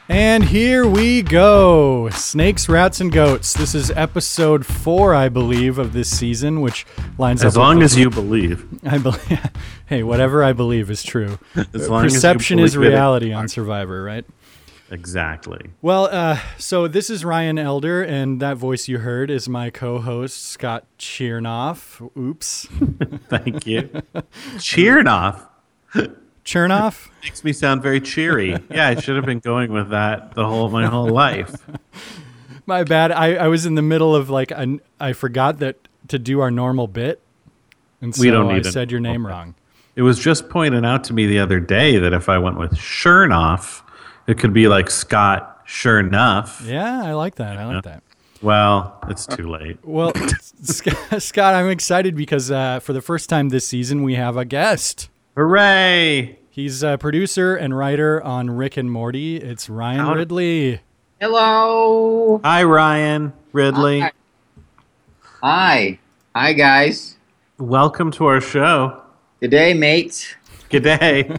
And here we go. Snakes, Rats, and Goats. This is episode 4, I believe, of this season, which lines up. As long as you believe. I believe. Hey, whatever I believe is true. As long Perception as is reality on Survivor, right? Exactly. Well, so this is Ryan Elder, and that voice you heard is my co-host, Scott Chernoff. Oops. Thank you. Chernoff. Chernoff? Makes me sound very cheery. Yeah, I should have been going with that my whole life. My bad. I was in the middle of I forgot that to do our normal bit, and so We don't I need said your name wrong. It was just pointed out to me the other day that if I went with Chernoff, it could be like Scott Chernoff. Yeah, I like that. I like that. Well, it's too late. Well, Scott, I'm excited because for the first time this season, we have a guest. Hooray! He's a producer and writer on Rick and Morty. It's Ryan Ridley. Hello. Hi, Ryan Ridley. Hi, guys. Welcome to our show. Good day, mates. Good day.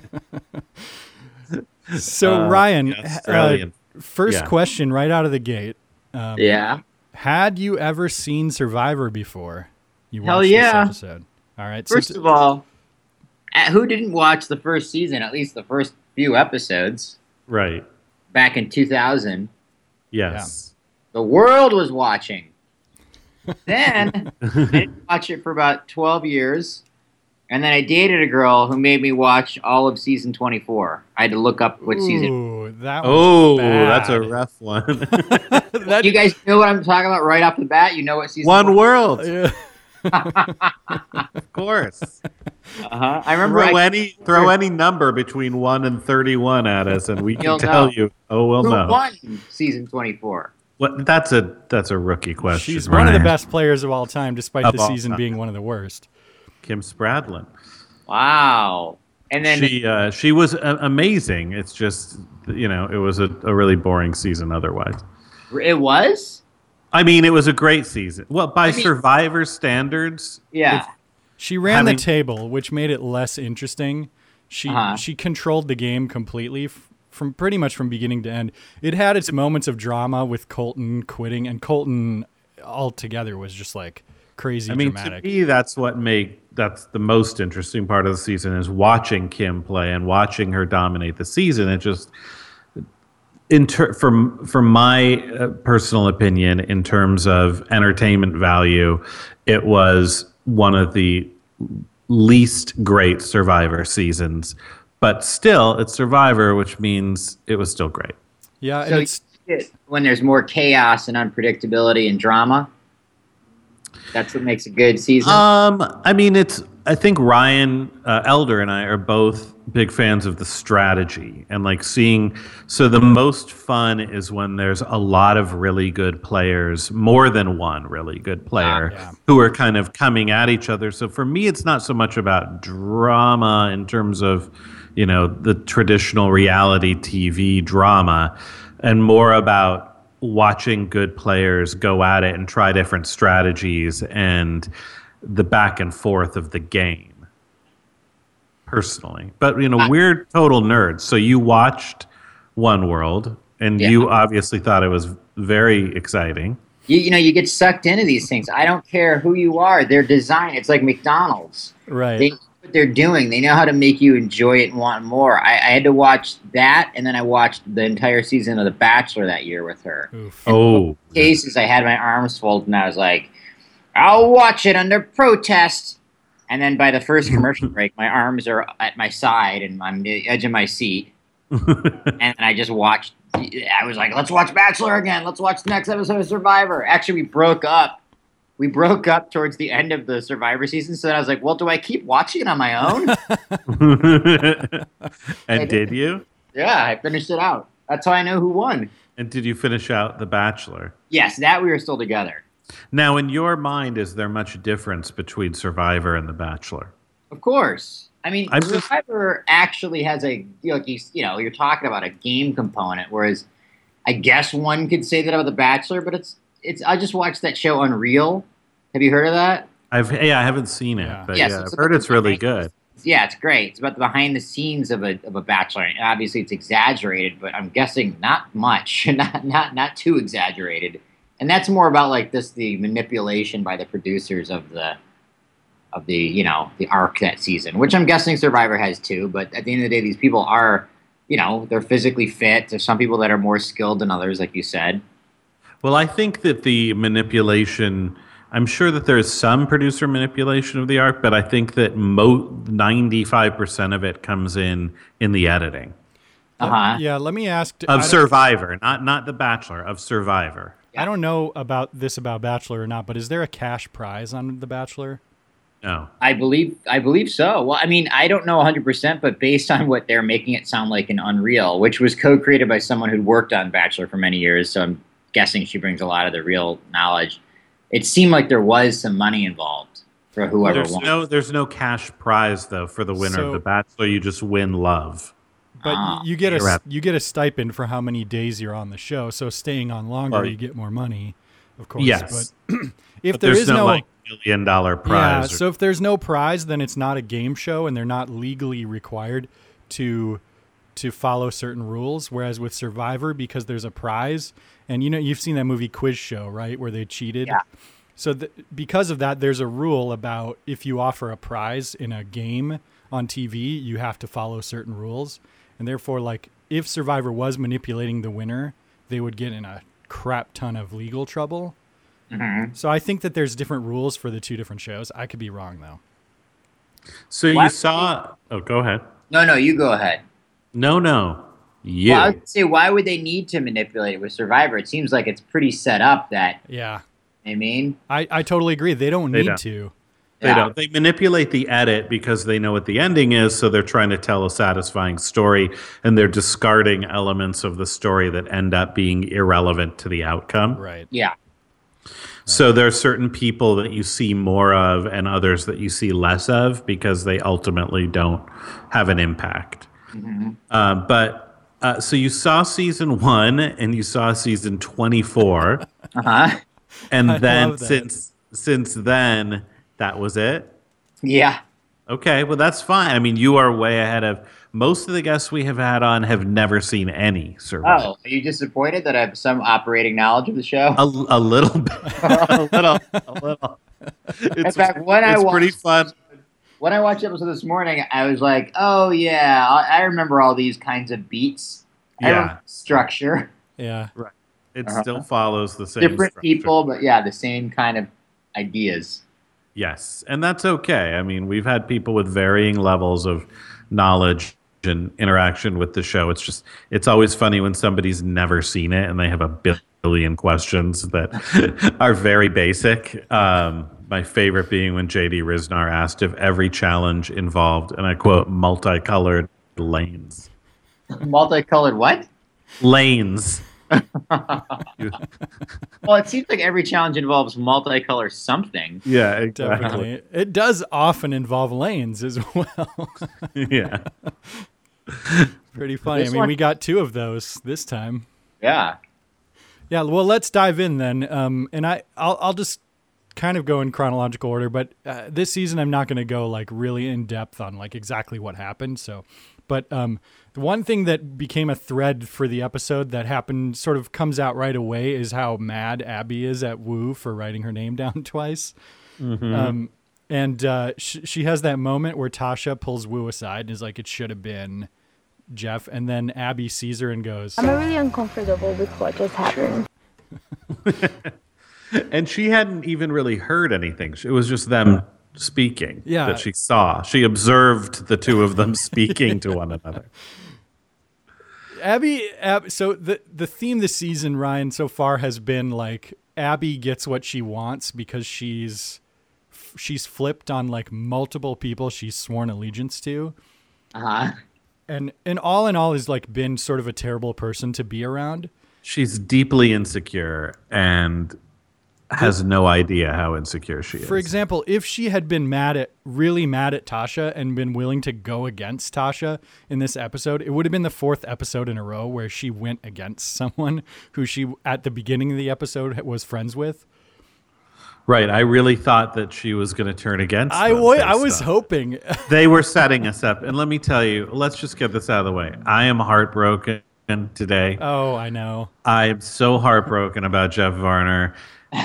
So, Ryan, Australian. first question right out of the gate. Yeah. Had you ever seen Survivor before? You Hell watched yeah. this episode. All right. First of all, who didn't watch the first season, at least the first few episodes, Right. back in 2000? Yes. The world was watching. Then, I didn't watch it for about 12 years. And then I dated a girl who made me watch all of season 24. I had to look up what season. Ooh, that was bad. That's a rough one. You guys know what I'm talking about right off the bat? You know what season One world. Yeah. Of course. Uh-huh. I remember Throw any number between 1 and 31 at us, and we can You'll tell know. you. Oh, we'll who know. won season 24. What? That's a rookie question. She's one of the Ryan. best players of all time, despite Of the all season time. being one of the worst. Kim Spradlin. Wow. And then She was amazing. It's just it was a really boring season otherwise. it was? I mean, it was a great season. Well, by Survivor standards, Yeah. She ran the Having- table, which made it less interesting. She controlled the game completely from pretty much from beginning to end. It had its moments of drama with Colton quitting, and Colton altogether was just like crazy dramatic. to me, that's the most interesting part of the season is watching Kim play and watching her dominate the season. It just, from my personal opinion, in terms of entertainment value, it was one of the least great Survivor seasons. But still, it's Survivor, which means it was still great. Yeah, and So it's when there's more chaos and unpredictability and drama, that's what makes a good season. I think Ryan Elder and I are both big fans of the strategy and so the most fun is when there's a lot of really good players, more than one really good player, who are kind of coming at each other. So for me, it's not so much about drama in terms of, the traditional reality TV drama, and more about watching good players go at it and try different strategies and the back and forth of the game. Personally, but we're total nerds. So you watched One World, and you obviously thought it was very exciting. You get sucked into these things. I don't care who you are. They're designed. It's like McDonald's. right. They know what they're doing. They know how to make you enjoy it and want more. I had to watch that, and then I watched the entire season of The Bachelor that year with her. Oof. Oh, Cases, I had my arms folded, and I was like, I'll watch it under protest. And then by the first commercial break, my arms are at my side and I'm the edge of my seat. And I just watched. I was like, let's watch Bachelor again. Let's watch the next episode of Survivor. Actually, we broke up. We broke up towards the end of the Survivor season. So then I was like, well, do I keep watching it on my own? and did you? Yeah, I finished it out. That's how I know who won. And did you finish out The Bachelor? Yes, that we were still together. Now, in your mind, is there much difference between Survivor and The Bachelor? Of course. I mean, I'm just- Survivor actually has you're talking about a game component, whereas I guess one could say that about The Bachelor, but it's. I just watched that show Unreal. Have you heard of that? I haven't seen it, Yeah. but Yes, I've it's heard it's really good. Yeah, it's great. It's about the behind the scenes of a Bachelor. And obviously, it's exaggerated, but I'm guessing not much, not too exaggerated. And that's more about like the manipulation by the producers of the the arc that season, which I'm guessing Survivor has too. But at the end of the day, these people are they're physically fit. There's some people that are more skilled than others, like you said. Well, I think that the manipulation, I'm sure that there's some producer manipulation of the arc, but I think that 95% of it comes in the editing. Yeah, let me ask. Of Survivor, not The Bachelor, of Survivor. I don't know about Bachelor or not, but is there a cash prize on The Bachelor? No. I believe so. Well, I mean, I don't know 100%, but based on what they're making it sound like in Unreal, which was co-created by someone who'd worked on Bachelor for many years, so I'm guessing she brings a lot of the real knowledge. It seemed like there was some money involved for whoever won. There's no cash prize though for the winner of The Bachelor. You just win love. But you get a stipend for how many days you're on the show. So staying on longer, you get more money, of course. Yes. But if there is no like $1 million prize, so if there's no prize, then it's not a game show, and they're not legally required to follow certain rules. Whereas with Survivor, because there's a prize, and you've seen that movie Quiz Show, right, where they cheated. Yeah. So because of that, there's a rule about if you offer a prize in a game on TV, you have to follow certain rules. And therefore, like, if Survivor was manipulating the winner, they would get in a crap ton of legal trouble. Mm-hmm. So I think that there's different rules for the two different shows. I could be wrong, though. So you saw... Oh, go ahead. No, you go ahead. No. You. Well, I would say, why would they need to manipulate it with Survivor? It seems like it's pretty set up that... Yeah. I mean... I totally agree. They don't need to. They don't. They manipulate the edit because they know what the ending is, so they're trying to tell a satisfying story, and they're discarding elements of the story that end up being irrelevant to the outcome. Right. Yeah. So there are certain people that you see more of and others that you see less of because they ultimately don't have an impact. Mm-hmm. So you saw season 1 and you saw season 24. And then since then, that was it? Yeah. Okay, well, that's fine. I mean, you are way ahead of most of the guests we have had on have never seen any Survivor. Oh, are you disappointed that I have some operating knowledge of the show? A little bit. a little. In fact, it's pretty fun. When I watched the episode this morning, I was like, oh, yeah, I remember all these kinds of beats. I remember structure. Yeah. Right. It still follows the same different structure. People, but yeah, the same kind of ideas. Yes, and that's okay. I mean, we've had people with varying levels of knowledge and interaction with the show. It's always funny when somebody's never seen it and they have a billion questions that are very basic. My favorite being when J.D. Riznar asked if every challenge involved, and I quote, multicolored lanes. Multicolored what? Lanes. Well, it seems like every challenge involves multicolor something. Yeah, exactly. Definitely. It does often involve lanes as well. Yeah. Pretty funny. We got 2 of those this time. Yeah. Yeah, well, let's dive in then. And I'll just kind of go in chronological order, but this season I'm not going to go like really in depth on like exactly what happened. But the one thing that became a thread for the episode that happened sort of comes out right away is how mad Abby is at Wu for writing her name down twice. Mm-hmm. And she has that moment where Tasha pulls Wu aside and is like, it should have been Jeff. And then Abby sees her and goes, I'm really uncomfortable with what just happened. And she hadn't even really heard anything. It was just them speaking that she saw. She observed the 2 of them speaking to one another. Abby, so the theme this season, Ryan, so far has been like Abby gets what she wants because she's flipped on like multiple people she's sworn allegiance to. And all in all has like been sort of a terrible person to be around. She's deeply insecure and has no idea how insecure she is. For example, if she had been really mad at Tasha and been willing to go against Tasha in this episode, it would have been the 4th episode in a row where she went against someone who she, at the beginning of the episode, was friends with. Right. I really thought that she was going to turn against I them was hoping. They were setting us up. And let me tell you, let's just get this out of the way. I am heartbroken today. Oh, I know. I'm so heartbroken about Jeff Varner.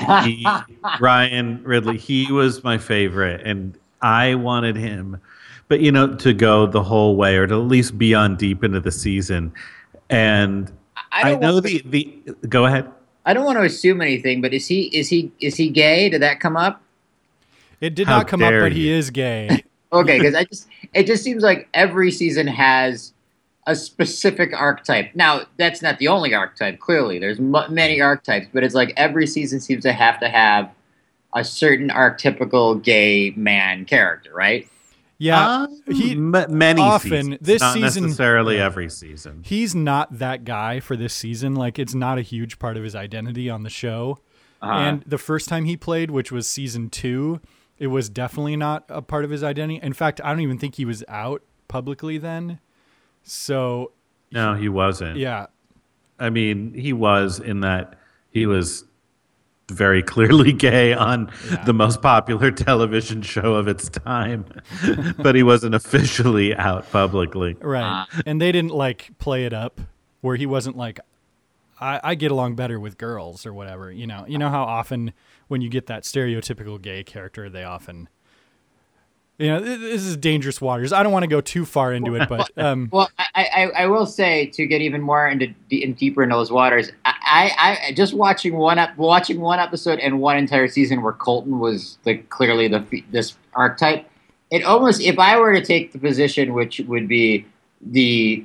Ryan Ridley, he was my favorite. And I wanted him, but to go the whole way or to at least be on deep into the season. And I know go ahead. I don't want to assume anything, but is he gay? Did that come up? It did not come up, but he is gay. Okay, because it just seems like every season has a specific archetype. Now, that's not the only archetype. Clearly, there's many archetypes, but it's like every season seems to have a certain archetypical gay man character, right? Yeah, many often seasons, this not season necessarily every season. He's not that guy for this season. Like, it's not a huge part of his identity on the show. And the first time he played, which was season 2, it was definitely not a part of his identity. In fact, I don't even think he was out publicly then. So no, he wasn't. Yeah, I mean, he was in that he was very clearly gay on the most popular television show of its time, but he wasn't officially out publicly. Right. And they didn't play it up where he wasn't like, I get along better with girls or whatever. You know how often when you get that stereotypical gay character, they often, this is dangerous waters. I don't want to go too far into it, but well, I will say, to get even more deeper into those waters, I just watching one episode and one entire season where Colton was clearly this archetype. It almost, if I were to take the position, which would be the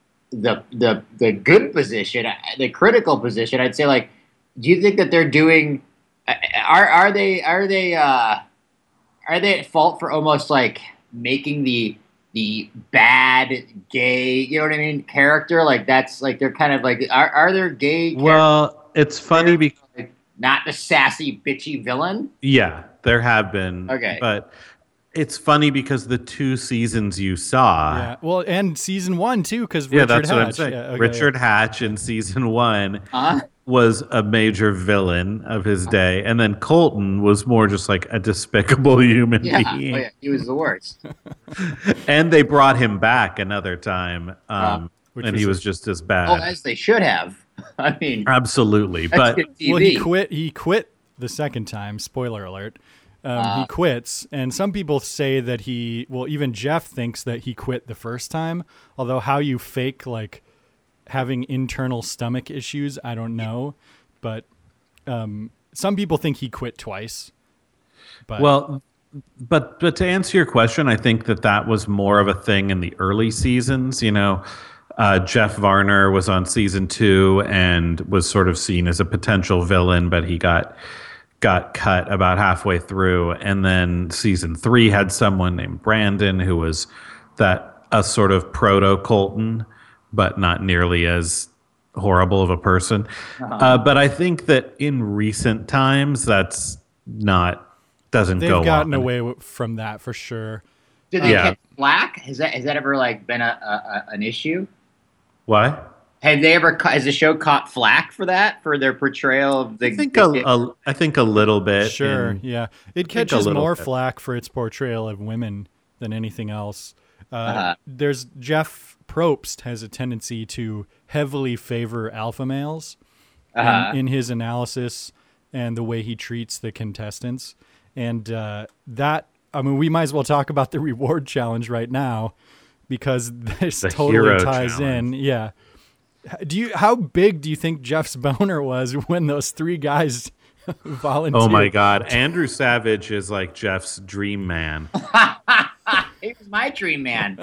good position, the critical position, I'd say, do you think that they're doing? Are they at fault for almost making the bad gay, you know what I mean, character? That's they're kind of are there gay characters? Well, it's funny because not the sassy bitchy villain. Yeah, there have been. Okay. But it's funny because the 2 seasons you saw. Yeah. Well, and season 1 too, because Richard Hatch. What I'm saying. Yeah, okay, Richard Hatch in season 1 was a major villain of his day, and then Colton was more just a despicable human being. Oh, yeah, he was the worst. And they brought him back another time, and he was just as bad. Oh, as they should have. I mean, absolutely. But he quit the second time. Spoiler alert. He quits, and some people say that even Jeff thinks that he quit the first time. Although how you fake having internal stomach issues, I don't know. But some people think he quit twice. But to answer your question, I think that was more of a thing in the early seasons. Jeff Varner was on season 2 and was sort of seen as a potential villain, but he got cut about halfway through. And then season 3 had someone named Brandon who was a sort of proto Colton, but not nearly as horrible of a person. But I think that in recent times, doesn't go on. They've gotten away from that for sure. Did they catch flack? Has that ever been an issue? What? Has the show caught flack for that, for their portrayal of the? I think a little bit. Sure, yeah. It catches more flack for its portrayal of women than anything else. There's Jeff Probst has a tendency to heavily favor alpha males in his analysis and the way he treats the contestants. And we might as well talk about the reward challenge right now, because this totally ties in. Yeah. How big do you think Jeff's boner was when those 3 guys volunteered? Oh my God. Andrew Savage is Jeff's dream man. He was my dream man.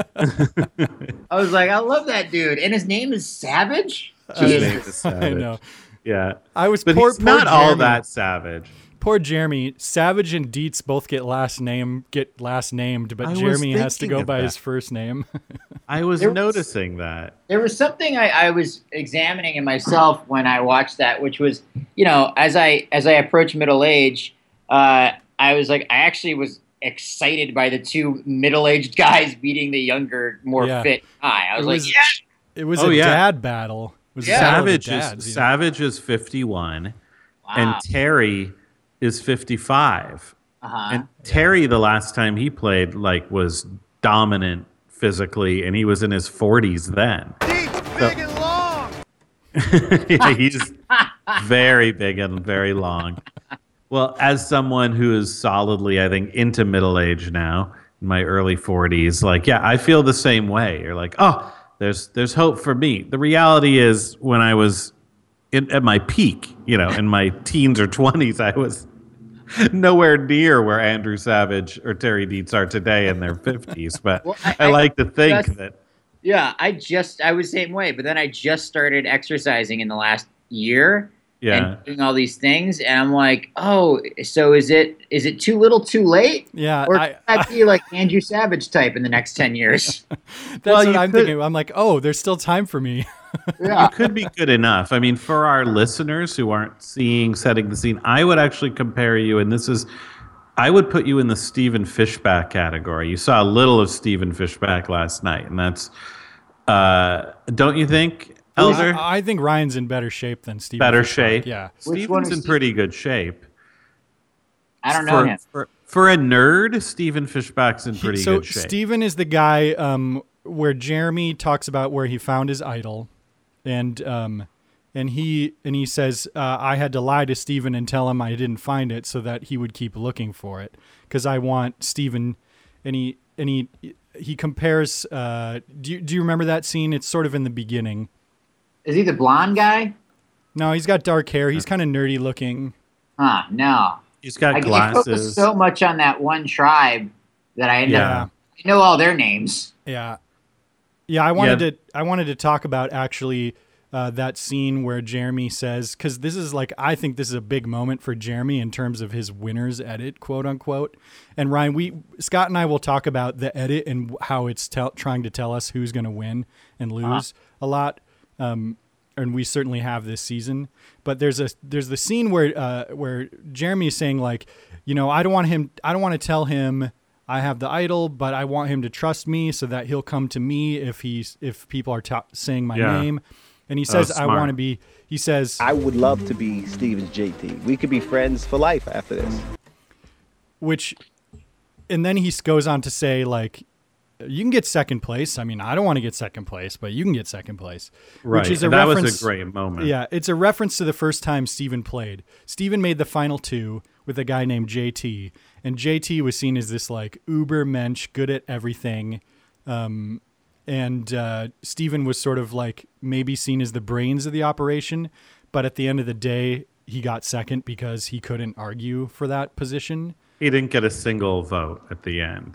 I was I love that dude. And his name is Savage? His name is Savage. I know. Yeah. But he's not Jeremy, all that savage. Poor Jeremy. Savage and Dietz both get last named, but Jeremy has to go by his first name. I was noticing that. There was something I was examining in myself when I watched that, which was, as I approach middle age, I was I actually was excited by the 2 middle-aged guys beating the younger, more fit guy. I was It was a dad battle. Savage is 51, and Terry is 55. Uh-huh. And Terry, the last time he played, like, was dominant physically, and he was in his 40s then. Deep, big, and long. Yeah, he's very big and very long. Well, as someone who is solidly, I think, into middle age now, in my early 40s, like, yeah, I feel the same way. You're like, oh, there's hope for me. The reality is, when I was at my peak, in my teens or 20s, I was nowhere near where Andrew Savage or Terry Dietz are today in their 50s. But well, I like to think that. Yeah, I was the same way. But then I just started exercising in the last year. Yeah. And doing all these things, and I'm like, oh, so is it too little, too late? Yeah, or could I be like Andrew Savage type in the next 10 years? That's what I'm thinking. I'm like, oh, there's still time for me. Yeah. You could be good enough. I mean, for our listeners who aren't setting the scene, I would actually compare you, and I would put you in the Stephen Fishbach category. You saw a little of Stephen Fishbach last night, and that's, don't you think? Elder? I think Ryan's in better shape than Stephen. Better Fishbach. shape? Yeah. Stephen's in pretty good shape. I don't know him. For a nerd, Stephen Fishbach's in pretty good shape. So Stephen is the guy where Jeremy talks about where he found his idol. And he says, I had to lie to Stephen and tell him I didn't find it so that he would keep looking for it. Because I want Stephen, and he compares, do you remember that scene? It's sort of in the beginning. Is he the blonde guy? No, he's got dark hair. He's kind of nerdy looking. No. He's got glasses. I focus so much on that one tribe that I know all their names. Yeah. Yeah, I wanted to talk about actually that scene where Jeremy says, because I think this is a big moment for Jeremy in terms of his winner's edit, quote unquote. And Ryan, Scott and I will talk about the edit and how it's trying to tell us who's going to win and lose a lot. And we certainly have this season. But there's the scene where Jeremy is saying, like, I don't want to tell him I have the idol, but I want him to trust me so that he'll come to me if people are saying my name. And he says, I want to be, he says, I would love to be Steven's JT. We could be friends for life after this. And then he goes on to say, like, you can get second place. I mean, I don't want to get second place, but you can get second place. Right. Which is that was a great moment. Yeah. It's a reference to the first time Steven played. Steven made the final two with a guy named JT. And JT was seen as this, like, uber mensch, good at everything. And Steven was sort of like maybe seen as the brains of the operation. But at the end of the day, he got second because he couldn't argue for that position. He didn't get a single vote at the end.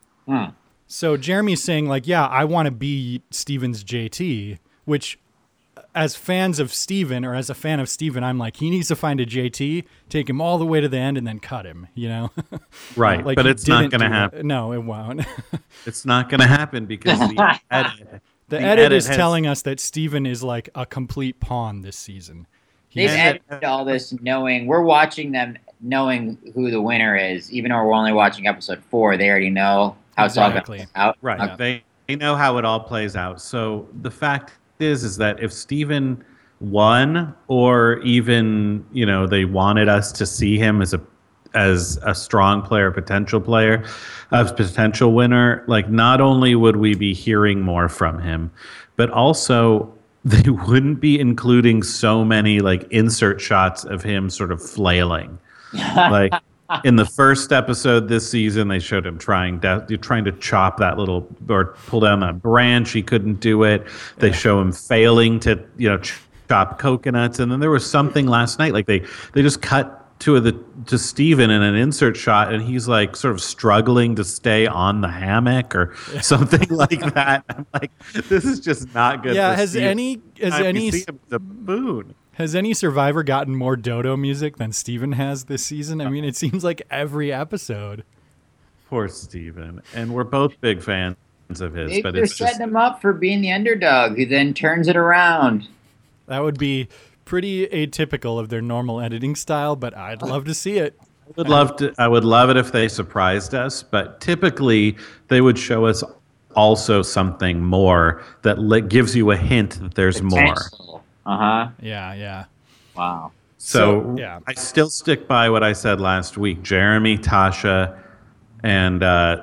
So Jeremy's saying, like, yeah, I want to be Steven's JT, which as fans of Steven, or as a fan of Steven, I'm like, he needs to find a JT, take him all the way to the end, and then cut him, Right, like, but it's not going to happen. No, it won't. It's not going to happen because the edit is telling us that Steven is like a complete pawn this season. They've edited all this we're watching them knowing who the winner is, even though we're only watching episode 4. They already know how it's all going to play out. Right. Okay. They know how it all plays out. So the fact is that if Steven won, or even, they wanted us to see him as a strong player, potential player, a potential winner, like, not only would we be hearing more from him, but also they wouldn't be including so many, like, insert shots of him sort of flailing. Like, in the first episode this season, they showed him trying to chop that little, or pull down that branch. He couldn't do it. They show him failing to, chop coconuts. And then there was something last night, like they just cut to Steven in an insert shot, and he's like sort of struggling to stay on the hammock or something like that. I'm like, this is just not good. Yeah, Has any the boon? Has any Survivor gotten more Dodo music than Steven has this season? I mean, it seems like every episode. Poor Steven. And we're both big fans of his. Maybe they're setting him up for being the underdog who then turns it around. That would be pretty atypical of their normal editing style, but I'd love to see it. I would love it if they surprised us, but typically they would show us also something more that gives you a hint that there's more. Uh-huh. Yeah. Wow. So yeah. I still stick by what I said last week. Jeremy, Tasha, and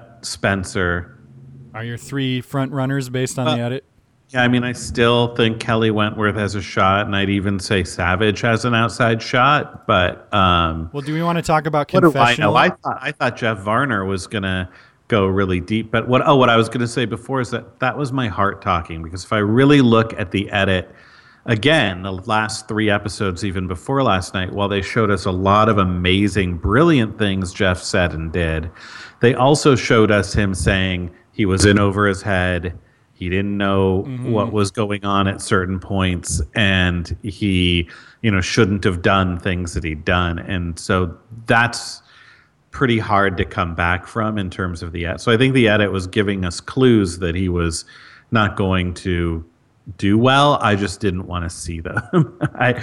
Spencer are your 3 front runners based on the edit. Yeah, I mean, I still think Kelly Wentworth has a shot, and I'd even say Savage has an outside shot. But well, do we want to talk about what do confessional? I know? I thought Jeff Varner was gonna go really deep. But what I was gonna say before is that was my heart talking, because if I really look at the edit again, the last 3 episodes, even before last night, while they showed us a lot of amazing, brilliant things Jeff said and did, they also showed us him saying he was in over his head. He didn't know what was going on at certain points, and he, shouldn't have done things that he'd done. And so that's pretty hard to come back from in terms of the edit. So I think the edit was giving us clues that he was not going to do well. I just didn't want to see them.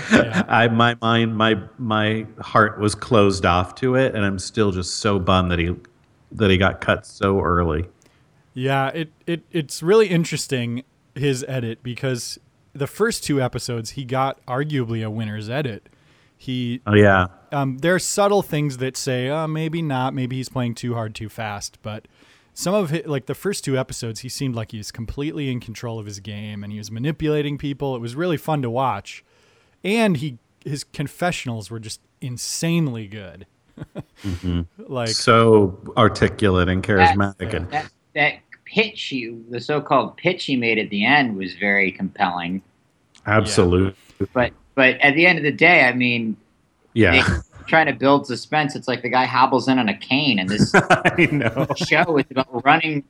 My mind, my heart was closed off to it, and I'm still just so bummed that he got cut so early. Yeah, it's really interesting, his edit, because the first 2 episodes he got arguably a winner's edit. There are subtle things that say, maybe not, maybe he's playing too hard too fast, but some of it, like the first 2 episodes, he seemed like he was completely in control of his game and he was manipulating people. It was really fun to watch, and his confessionals were just insanely good. Like, so articulate and charismatic. That pitch, the so-called pitch he made at the end was very compelling. Absolutely. Yeah. But at the end of the day, I mean, trying to build suspense. It's like the guy hobbles in on a cane, and this I know. show is about running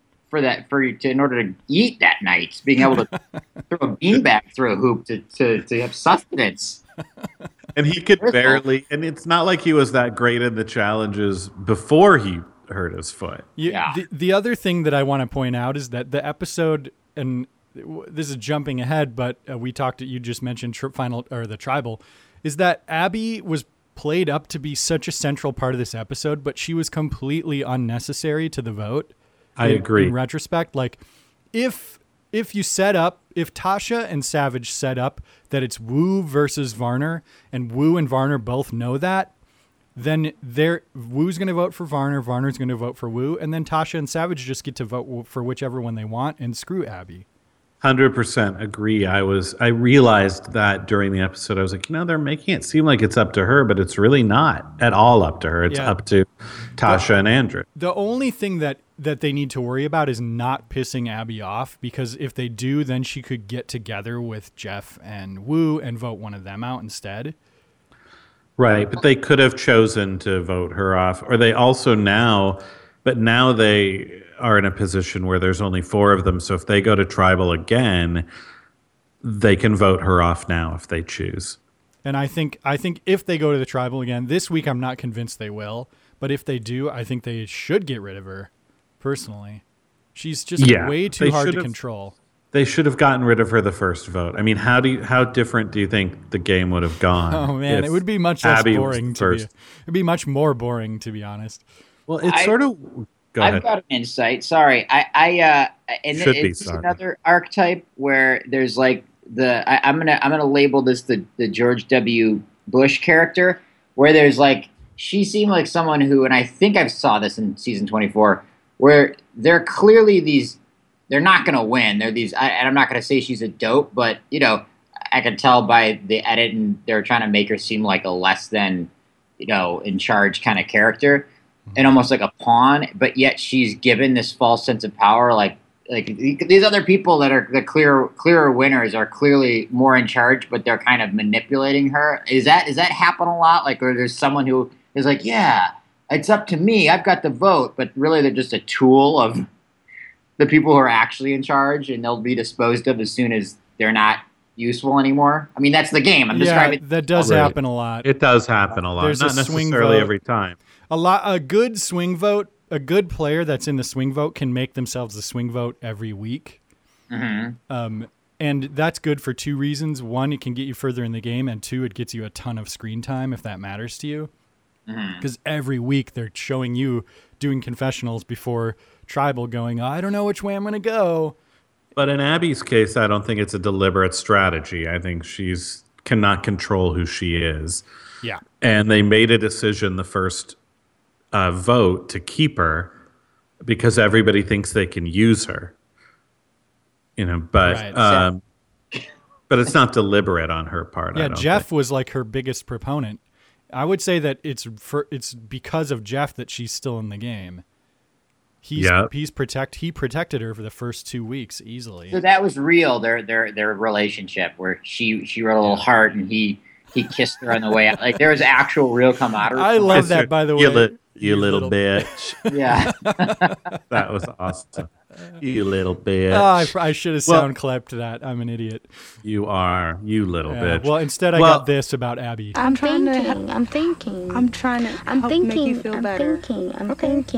in order to eat that night, being able to throw a beanbag through a hoop to have sustenance. And he could barely, and it's not like he was that great in the challenges before he hurt his foot. Yeah. The other thing that I want to point out is that the episode, and this is jumping ahead, but you just mentioned the tribal, is that Abby was played up to be such a central part of this episode, but she was completely unnecessary to the vote. I agree. In retrospect, like if Tasha and Savage set up that it's Wu versus Varner, and Wu and Varner both know that, then Wu's going to vote for Varner, Varner's going to vote for Wu, and then Tasha and Savage just get to vote for whichever one they want and screw Abby. 100% agree. I realized that during the episode. I was like, they're making it seem like it's up to her, but it's really not at all up to her. It's up to Tasha and Andrew. The only thing that they need to worry about is not pissing Abby off, because if they do, then she could get together with Jeff and Wu and vote one of them out instead. Right, but they could have chosen to vote her off, or they also now they are in a position where there's only 4 of them, so if they go to tribal again, they can vote her off now if they choose. And I think if they go to the tribal again, this week I'm not convinced they will, but if they do, I think they should get rid of her, personally. She's just way too hard to control. They should have gotten rid of her the first vote. I mean, how different do you think the game would have gone? Oh man, it would be much less boring. It'd be much more boring, to be honest. Well, it's sort of. Go ahead. I've got an insight. Sorry, it's another archetype where there's like I'm gonna label this the George W. Bush character, where there's like she seemed like someone who, and I think I saw this in season 24, where they're clearly these. They're not going to win. They're these, and I'm not going to say she's a dope, but I can tell by the edit, and they're trying to make her seem like a less than, in charge kind of character, and almost like a pawn. But yet she's given this false sense of power. Like these other people that are the clearer winners are clearly more in charge, but they're kind of manipulating her. Does that happen a lot? Like, or there's someone who is like, yeah, it's up to me. I've got the vote, but really they're just a tool of the people who are actually in charge, and they'll be disposed of as soon as they're not useful anymore. I mean, that's the game. I'm describing. That does happen a lot. It does happen a lot. There's not necessarily every time. A good swing vote, a good player that's in the swing vote can make themselves the swing vote every week. Mm-hmm. And that's good for 2 reasons. 1, it can get you further in the game, and 2, it gets you a ton of screen time if that matters to you. Because every week they're showing you doing confessionals before tribal, going, I don't know which way I'm going to go. But in Abby's case, I don't think it's a deliberate strategy. I think she's cannot control who she is. Yeah. And they made a decision the first vote to keep her because everybody thinks they can use her. But but it's not deliberate on her part. Yeah, Jeff was like her biggest proponent. I would say that it's because of Jeff that she's still in the game. He protected her for the first 2 weeks easily. So that was real. Their relationship where she wrote a little heart and he kissed her on the way out. Like there was actual real camaraderie. I love that, by the way. You little bitch. Yeah. That was awesome. You little bitch. Oh, I should have sound clipped that. I'm an idiot. You are. You little bitch. Well, instead I got this about Abby. I'm trying to make you feel better. Well,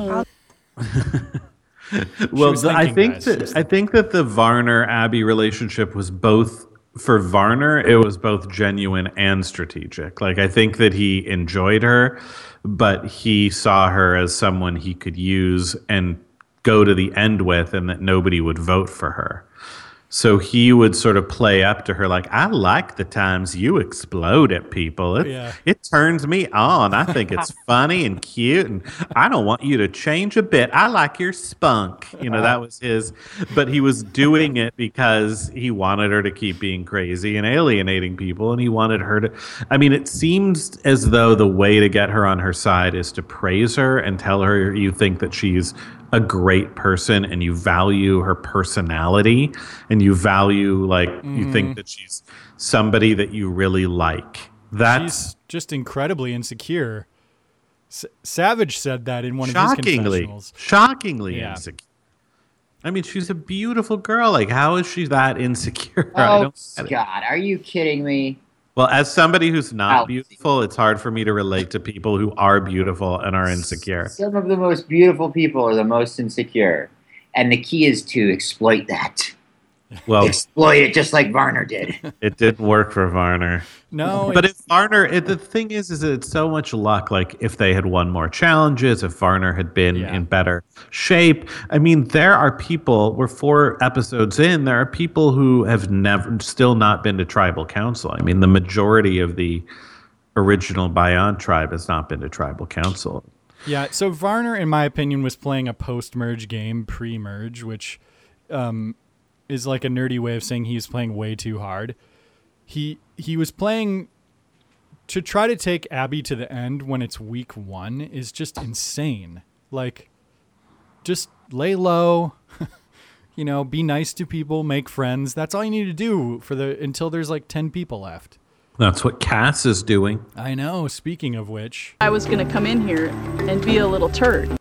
I think that the Varner-Abby relationship was both, for Varner, it was both genuine and strategic. Like, I think that he enjoyed her, but he saw her as someone he could use and go to the end with, and that nobody would vote for her. So he would sort of play up to her like, I like the times you explode at people. It turns me on. I think it's funny and cute, and I don't want you to change a bit. I like your spunk. That was his. But he was doing it because he wanted her to keep being crazy and alienating people, and he wanted her to... I mean, it seems as though the way to get her on her side is to praise her and tell her you think that she's a great person and you value her personality and you value you think that she's somebody that you really like. She's just incredibly insecure. Savage said that in one of his confessionals. Shockingly insecure. I mean, she's a beautiful girl. Like, how is she that insecure? Oh, God, are you kidding me? Well, as somebody who's not beautiful, it's hard for me to relate to people who are beautiful and are insecure. Some of the most beautiful people are the most insecure. And the key is to exploit that. Well, exploit it just like Varner did. It didn't work for Varner. No. But if Varner, the thing is that it's so much luck. Like, if they had won more challenges, if Varner had been in better shape. I mean, there are people, we're 4 episodes in, there are people who have still not been to tribal council. I mean, the majority of the original Bayan tribe has not been to tribal council. Yeah, so Varner, in my opinion, was playing a post-merge game, pre-merge, which is like a nerdy way of saying he was playing way too hard. He was playing to try to take Abby to the end when it's week 1 is just insane. Like, just lay low, be nice to people, make friends. That's all you need to do until there's like 10 people left. That's what Cass is doing. I know. Speaking of which, I was going to come in here and be a little turd.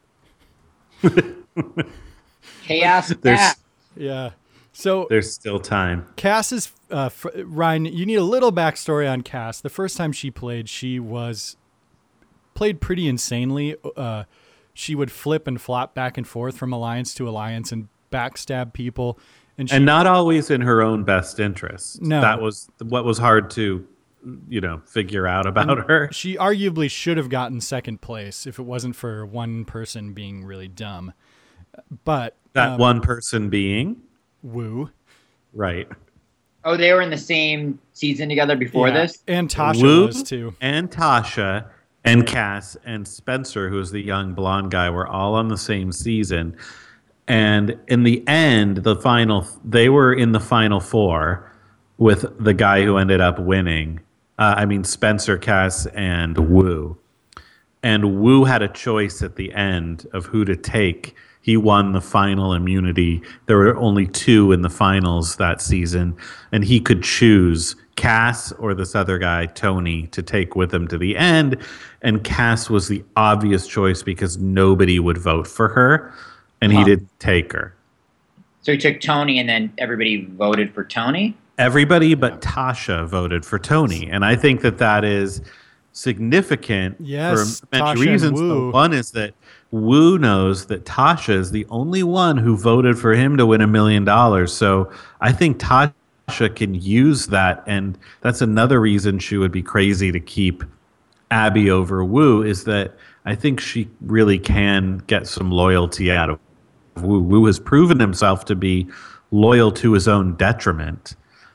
Chaos. Yeah. So there's still time. Cass is Ryan. You need a little backstory on Cass. The first time she played, played pretty insanely. She would flip and flop back and forth from alliance to alliance and backstab people, and not always in her own best interest. No, that was what was hard to figure out about her. She arguably should have gotten second place if it wasn't for one person being really dumb. But that one person being Wu. Right. Oh, they were in the same season together before this? And Tasha was too. And Tasha and Cass and Spencer, who was the young blonde guy, were all on the same season. And in the end, they were in the final 4 with the guy who ended up winning. Spencer, Cass, and Wu. And Wu had a choice at the end of who to take. He won the final immunity. There were only 2 in the finals that season, and he could choose Cass or this other guy, Tony, to take with him to the end. And Cass was the obvious choice because nobody would vote for her, and he didn't take her. So he took Tony, and then everybody voted for Tony? Everybody but Tasha voted for Tony, and I think that is significant for many reasons. One is that Wu knows that Tasha is the only one who voted for him to win $1 million. So I think Tasha can use that. And that's another reason she would be crazy to keep Abby over Wu, is that I think she really can get some loyalty out of Wu. Wu has proven himself to be loyal to his own detriment.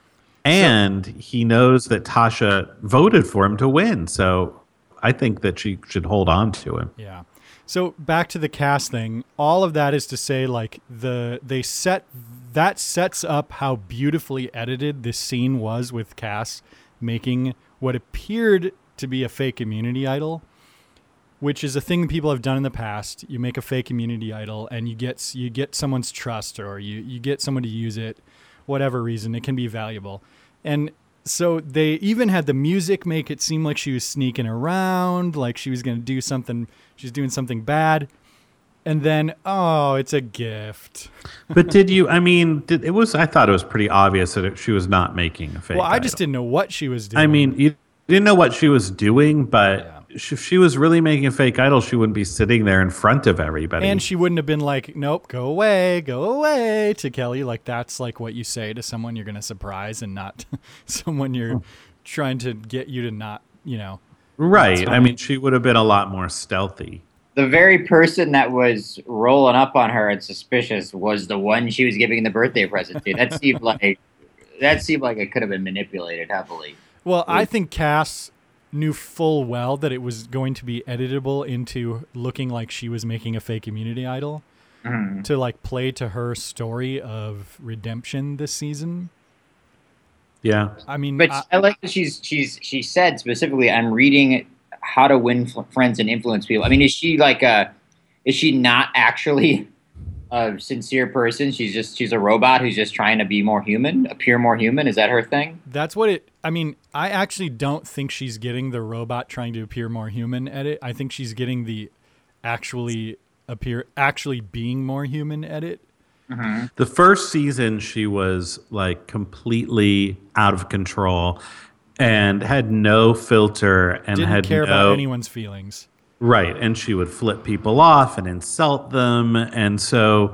And he knows that Tasha voted for him to win. So I think that she should hold on to him. Yeah. So back to the cast thing. All of that is to say, like, that sets up how beautifully edited this scene was with Cass making what appeared to be a fake immunity idol, which is a thing people have done in the past. You make a fake immunity idol and you get someone's trust, or you get someone to use it, whatever reason. It can be valuable. And so they even had the music make it seem like she was sneaking around, like she was going to do something. She's doing something bad. And then, oh, it's a gift. But I thought it was pretty obvious that she was not making a fake Well, I idol. just didn't know what she was doing. I mean, you didn't know what she was doing, but if she was really making a fake idol, she wouldn't be sitting there in front of everybody. And she wouldn't have been like, nope, go away to Kelly. Like, that's like what you say to someone you're going to surprise, and not someone you're trying to get you to not, Right. I mean, she would have been a lot more stealthy. The very person that was rolling up on her and suspicious was the one she was giving the birthday present to. That seemed like it could have been manipulated heavily. Well, I think Cass knew full well that it was going to be editable into looking like she was making a fake immunity idol to like play to her story of redemption this season. Yeah. I mean, but I like that she said specifically, I'm reading how to win friends and influence people. I mean, is she not actually a sincere person? She's a robot who's just trying to be more human, appear more human. Is that her thing? That's what I actually don't think she's getting the robot trying to appear more human edit. I think she's getting the actually being more human edit. Mm-hmm. The first season, she was like completely out of control and had no filter and didn't care about anyone's feelings. Right, and she would flip people off and insult them, and so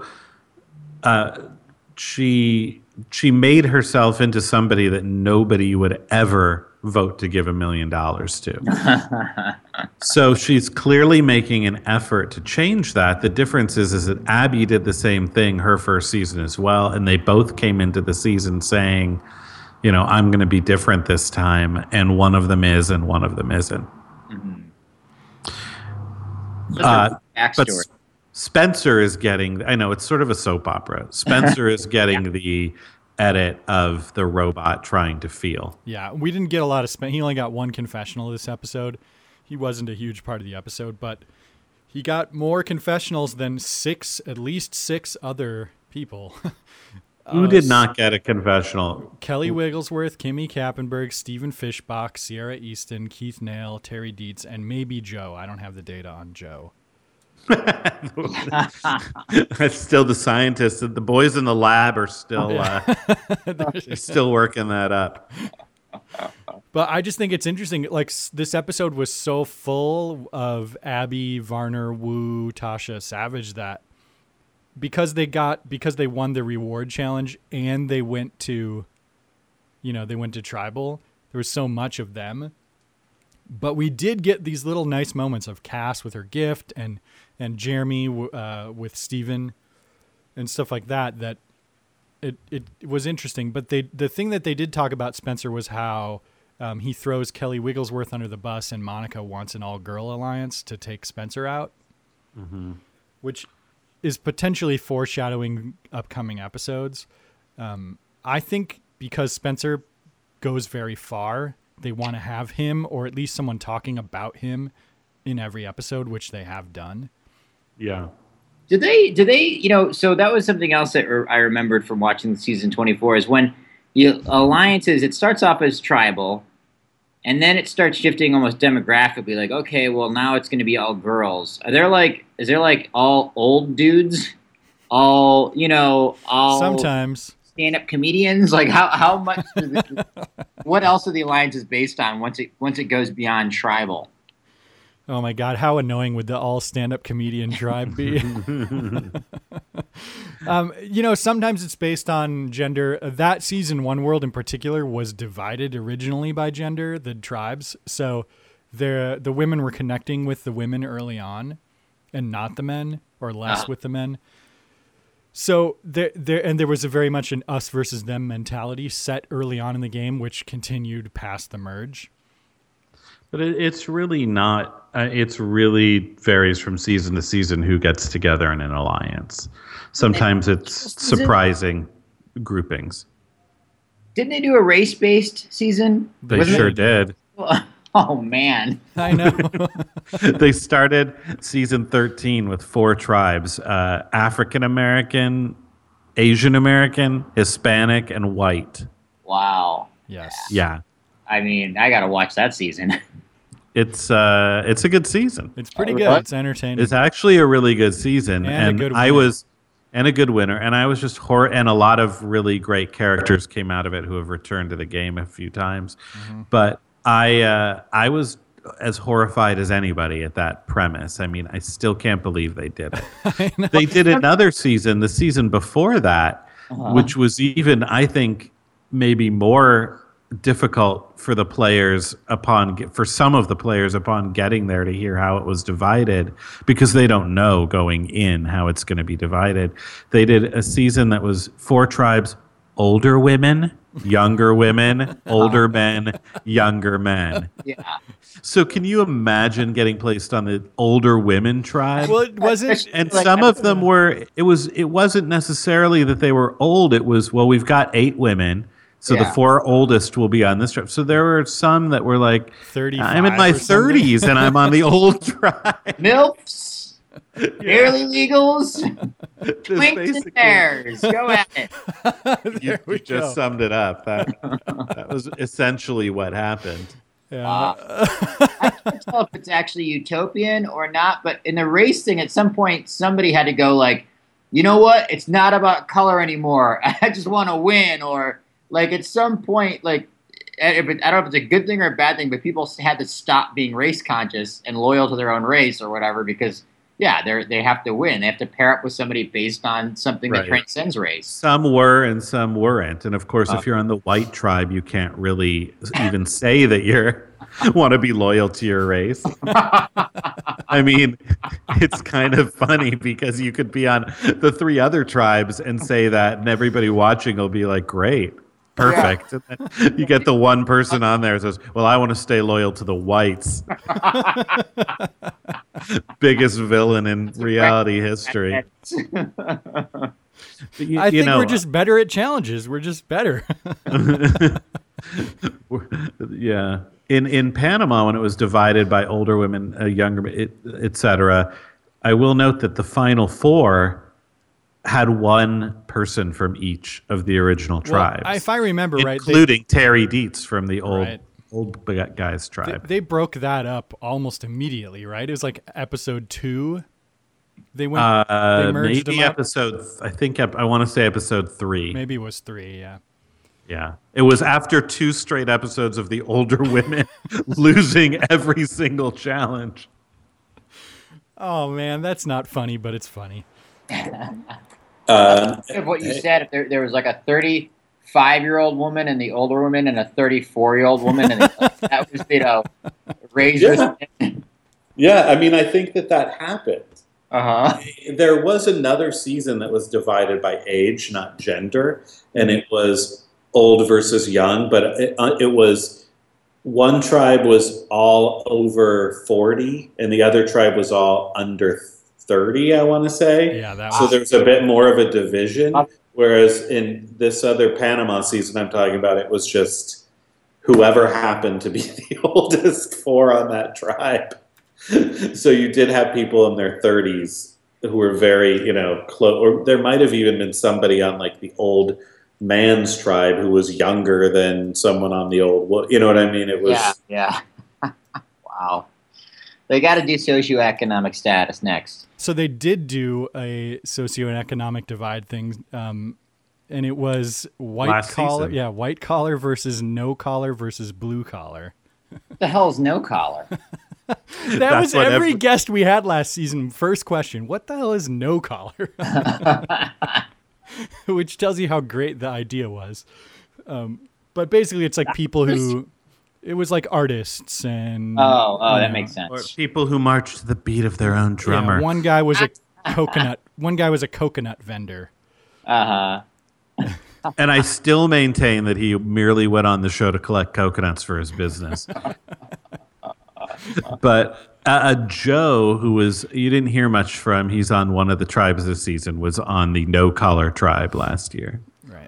she made herself into somebody that nobody would ever vote to give $1 million to. So she's clearly making an effort to change that. The difference is that Abby did the same thing her first season as well, and they both came into the season saying, I'm going to be different this time, and one of them is and one of them isn't. But Spencer is getting, I know it's sort of a soap opera. Spencer is getting the edit of the robot trying to feel. Yeah, we didn't get a lot of he only got one confessional this episode. He wasn't a huge part of the episode, but he got more confessionals than at least six other people. Who did not get a confessional? Kelly Wigglesworth, Kimmy Kappenberg, Stephen Fishbach, Sierra Easton, Keith Nail, Terry Dietz, and maybe Joe. I don't have the data on Joe. That's still the scientists. The boys in the lab are still still working that up. But I just think it's interesting. Like, this episode was so full of Abby, Varner, Wu, Tasha, Savage that because they won the reward challenge and they went to Tribal, there was so much of them. But we did get these little nice moments of Cass with her gift and Jeremy with Steven and stuff like that it was interesting. But the thing that they did talk about Spencer was how he throws Kelly Wigglesworth under the bus and Monica wants an all-girl alliance to take Spencer out, which is potentially foreshadowing upcoming episodes. I think because Spencer goes very far, they want to have him, or at least someone talking about him in every episode, which they have done. Yeah. Do they, so that was something else that I remembered from watching season 24 is when alliances, it starts off as tribal, and then it starts shifting almost demographically, like, okay, well, now it's going to be all girls. Is there like all old dudes? All sometimes stand-up comedians? Like how much what else are the alliances based on once it goes beyond tribal? Oh my God, how annoying would the all stand-up comedian tribe be? Sometimes it's based on gender. That season, One World in particular, was divided originally by gender, the tribes. So the women were connecting with the women early on and not the men, or less with the men. So there was a very much an us versus them mentality set early on in the game, which continued past the merge. But it's really not. It's really varies from season to season who gets together in an alliance. Sometimes it's surprising groupings. Didn't they do a race-based season? They sure did. Oh, man. I know. They started season 13 with 4 tribes, African American, Asian American, Hispanic, and white. Wow. Yes. Yeah. I mean, I got to watch that season. It's a good season. It's pretty good. It's entertaining. It's actually a really good season. And a good I winner. was... And a good winner. And I was just and a lot of really great characters came out of it who have returned to the game a few times. Mm-hmm. But I was as horrified as anybody at that premise. I mean, I still can't believe they did it. They did another season, the season before that, which was even, I think, maybe more difficult for the players for some of the players upon getting there to hear how it was divided, because they don't know going in how it's going to be divided. They did a season that was 4 tribes, older women, younger women, older men, younger men. Yeah. So can you imagine getting placed on the older women tribe? Well, it wasn't. And some of them were, it wasn't necessarily that they were old. It was, well, we've got 8 women. So the 4 oldest will be on this trip. So there were some that were like, 35 I'm in my 30s and I'm on the old tribe. MILFs, barely legals, twinks and bears. Go at it. You just summed it up. That was essentially what happened. Yeah. I can't tell if it's actually utopian or not, but in the race thing, at some point, somebody had to go like, you know what? It's not about color anymore. I just want to win. Or like at some point, like, I don't know if it's a good thing or a bad thing, but people had to stop being race conscious and loyal to their own race or whatever, because they have to win. They have to pair up with somebody based on something that transcends race. Some were and some weren't. And of course, if you're on the white tribe, you can't really even say that you want to be loyal to your race. I mean, it's kind of funny because you could be on the 3 other tribes and say that, and everybody watching will be like, great. Perfect. Yeah. And then you get the one person on there who says, well, I want to stay loyal to the whites. Biggest villain in reality history. I think we're just better at challenges. We're just better. Yeah. In Panama, when it was divided by older women, younger, et cetera, I will note that the final 4 had one person from each of the original tribes. Well, if I remember right, including Terry Dietz from the old guy's tribe. They broke that up almost immediately, right? It was like episode 2. They went. They merged maybe them up. episode. I think I want to say episode 3. Maybe it was 3. Yeah. Yeah, it was after 2 straight episodes of the older women losing every single challenge. Oh man, that's not funny, but it's funny. Of what you said, if there was like a 35-year-old woman and the older woman and a 34-year-old woman, and that was, razors. Yeah, I mean, I think that happened. Uh-huh. There was another season that was divided by age, not gender, and it was old versus young, but it was one tribe was all over 40, and the other tribe was all under 30, I want to say. Yeah, so there's a bit more of a division, whereas in this other Panama season I'm talking about, it was just whoever happened to be the oldest 4 on that tribe. So you did have people in their 30s who were very, close, or there might have even been somebody on like the old man's tribe who was younger than someone on the old, you know what I mean? It was yeah. Wow. They got to do socioeconomic status next. So they did do a socioeconomic divide thing, and it was white collar. Yeah, white collar versus no collar versus blue collar. What the hell is no collar? That was every guest we had last season. First question: what the hell is no collar? Which tells you how great the idea was. But basically, it's like people who. It was like artists and that makes sense. Or people who march to the beat of their own drummer. Yeah, one guy was a coconut vendor. And I still maintain that he merely went on the show to collect coconuts for his business. But Joe, who was, you didn't hear much from, he's on one of the tribes this season, was on the No Collar tribe last year. Right.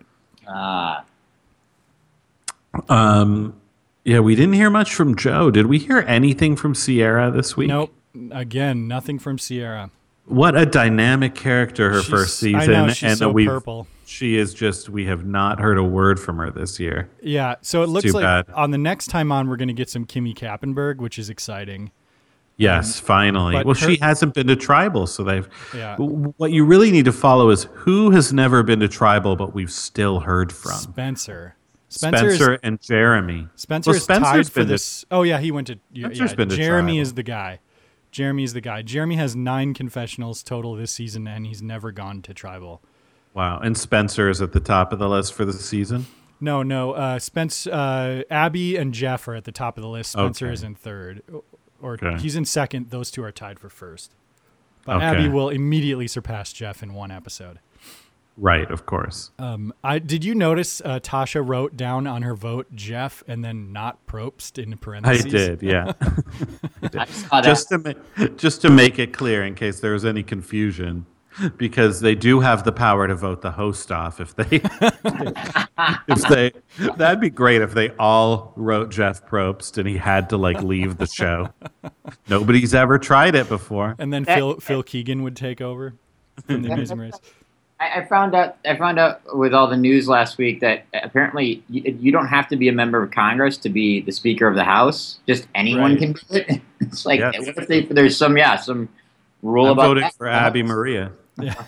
Yeah, we didn't hear much from Joe. Did we hear anything from Sierra this week? Nope. Again, nothing from Sierra. What a dynamic character her first season. I know, she's so purple. She is just, we have not heard a word from her this year. Yeah, so it looks like bad. on the next time on, we're going to get some Kimmy Kappenberg, which is exciting. Yes, finally. Well, she hasn't been to Tribal, so they've... Yeah. What you really need to follow is who has never been to Tribal, but we've still heard from. Spencer And Jeremy. Spencer is tied for this. Oh, yeah, he went to... Spencer's been to Jeremy Tribal. is the guy. Jeremy has 9 confessionals total this season, and he's never gone to Tribal. Wow. And Spencer is at the top of the list for the season? No. Abby and Jeff are at the top of the list. Spencer is in third. He's in second. Those two are tied for first. But Abby will immediately surpass Jeff in one episode. Right, of course. Did you notice Tasha wrote down on her vote Jeff and then not Probst in parentheses? I did, yeah. I saw that. Just to make it clear in case there was any confusion, because they do have the power to vote the host off if they that'd be great if they all wrote Jeff Probst and he had to leave the show. Nobody's ever tried it before. And then Phil Keegan would take over from the Amazing Race. I found out with all the news last week that apparently you don't have to be a member of Congress to be the Speaker of the House. Just anyone can do it. It's like, what if there's some rule about voting that? for Abby Maria. Yeah.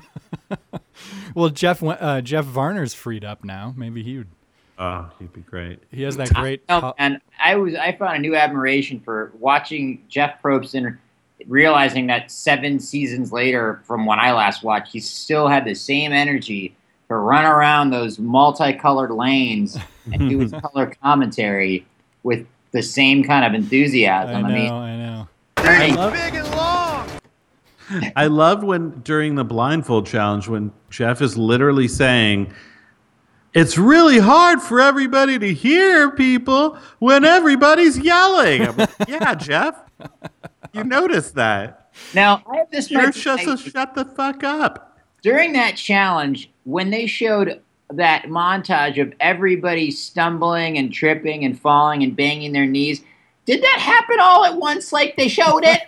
Well, Jeff Varner's freed up now. Maybe he would. Oh, he'd be great. He has that great. And I found a new admiration for watching Jeff Probst and realizing that 7 seasons later from when I last watched, he still had the same energy to run around those multicolored lanes and do his color commentary with the same kind of enthusiasm. I know. Big and long. I loved when during the blindfold challenge when Jeff is literally saying, it's really hard for everybody to hear people when everybody's yelling. I'm like, yeah, Jeff, you noticed that. Now, I have this. You're just so shut the fuck up. During that challenge, when they showed that montage of everybody stumbling and tripping and falling and banging their knees, did that happen all at once like they showed it?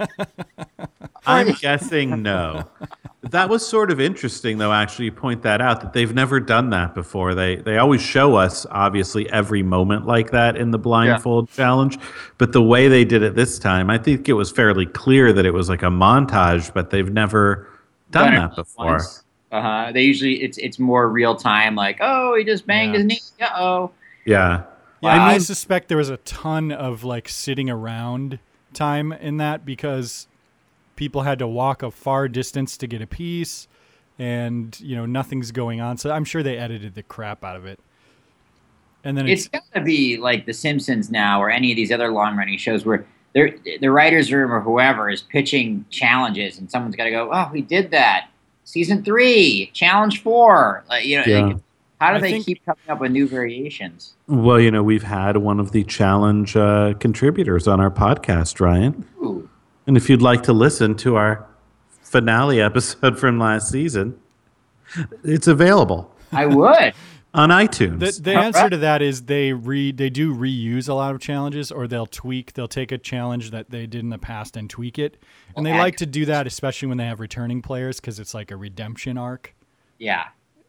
I'm guessing no. That was sort of interesting, though, actually, you point that out, that they've never done that before. They always show us, obviously, every moment like that in the blindfold challenge. But the way they did it this time, I think it was fairly clear that it was like a montage, but they've never done that before. They usually, it's more real time, like, oh, he just banged his knee. Uh-oh. Yeah. Yeah, I suspect there was a ton of sitting around time in that because people had to walk a far distance to get a piece and, nothing's going on. So I'm sure they edited the crap out of it. And then it's got to be like The Simpsons now or any of these other long-running shows where the writer's room or whoever is pitching challenges and someone's got to go, oh, we did that. Season 3, Challenge 4. How do they keep coming up with new variations? Well, we've had one of the challenge contributors on our podcast, Ryan. Ooh. And if you'd like to listen to our finale episode from last season, it's available. I would. On iTunes. The answer to that is they do reuse a lot of challenges, or they'll take a challenge that they did in the past and tweak it. And they like to do that, especially when they have returning players, because it's like a redemption arc. Yeah.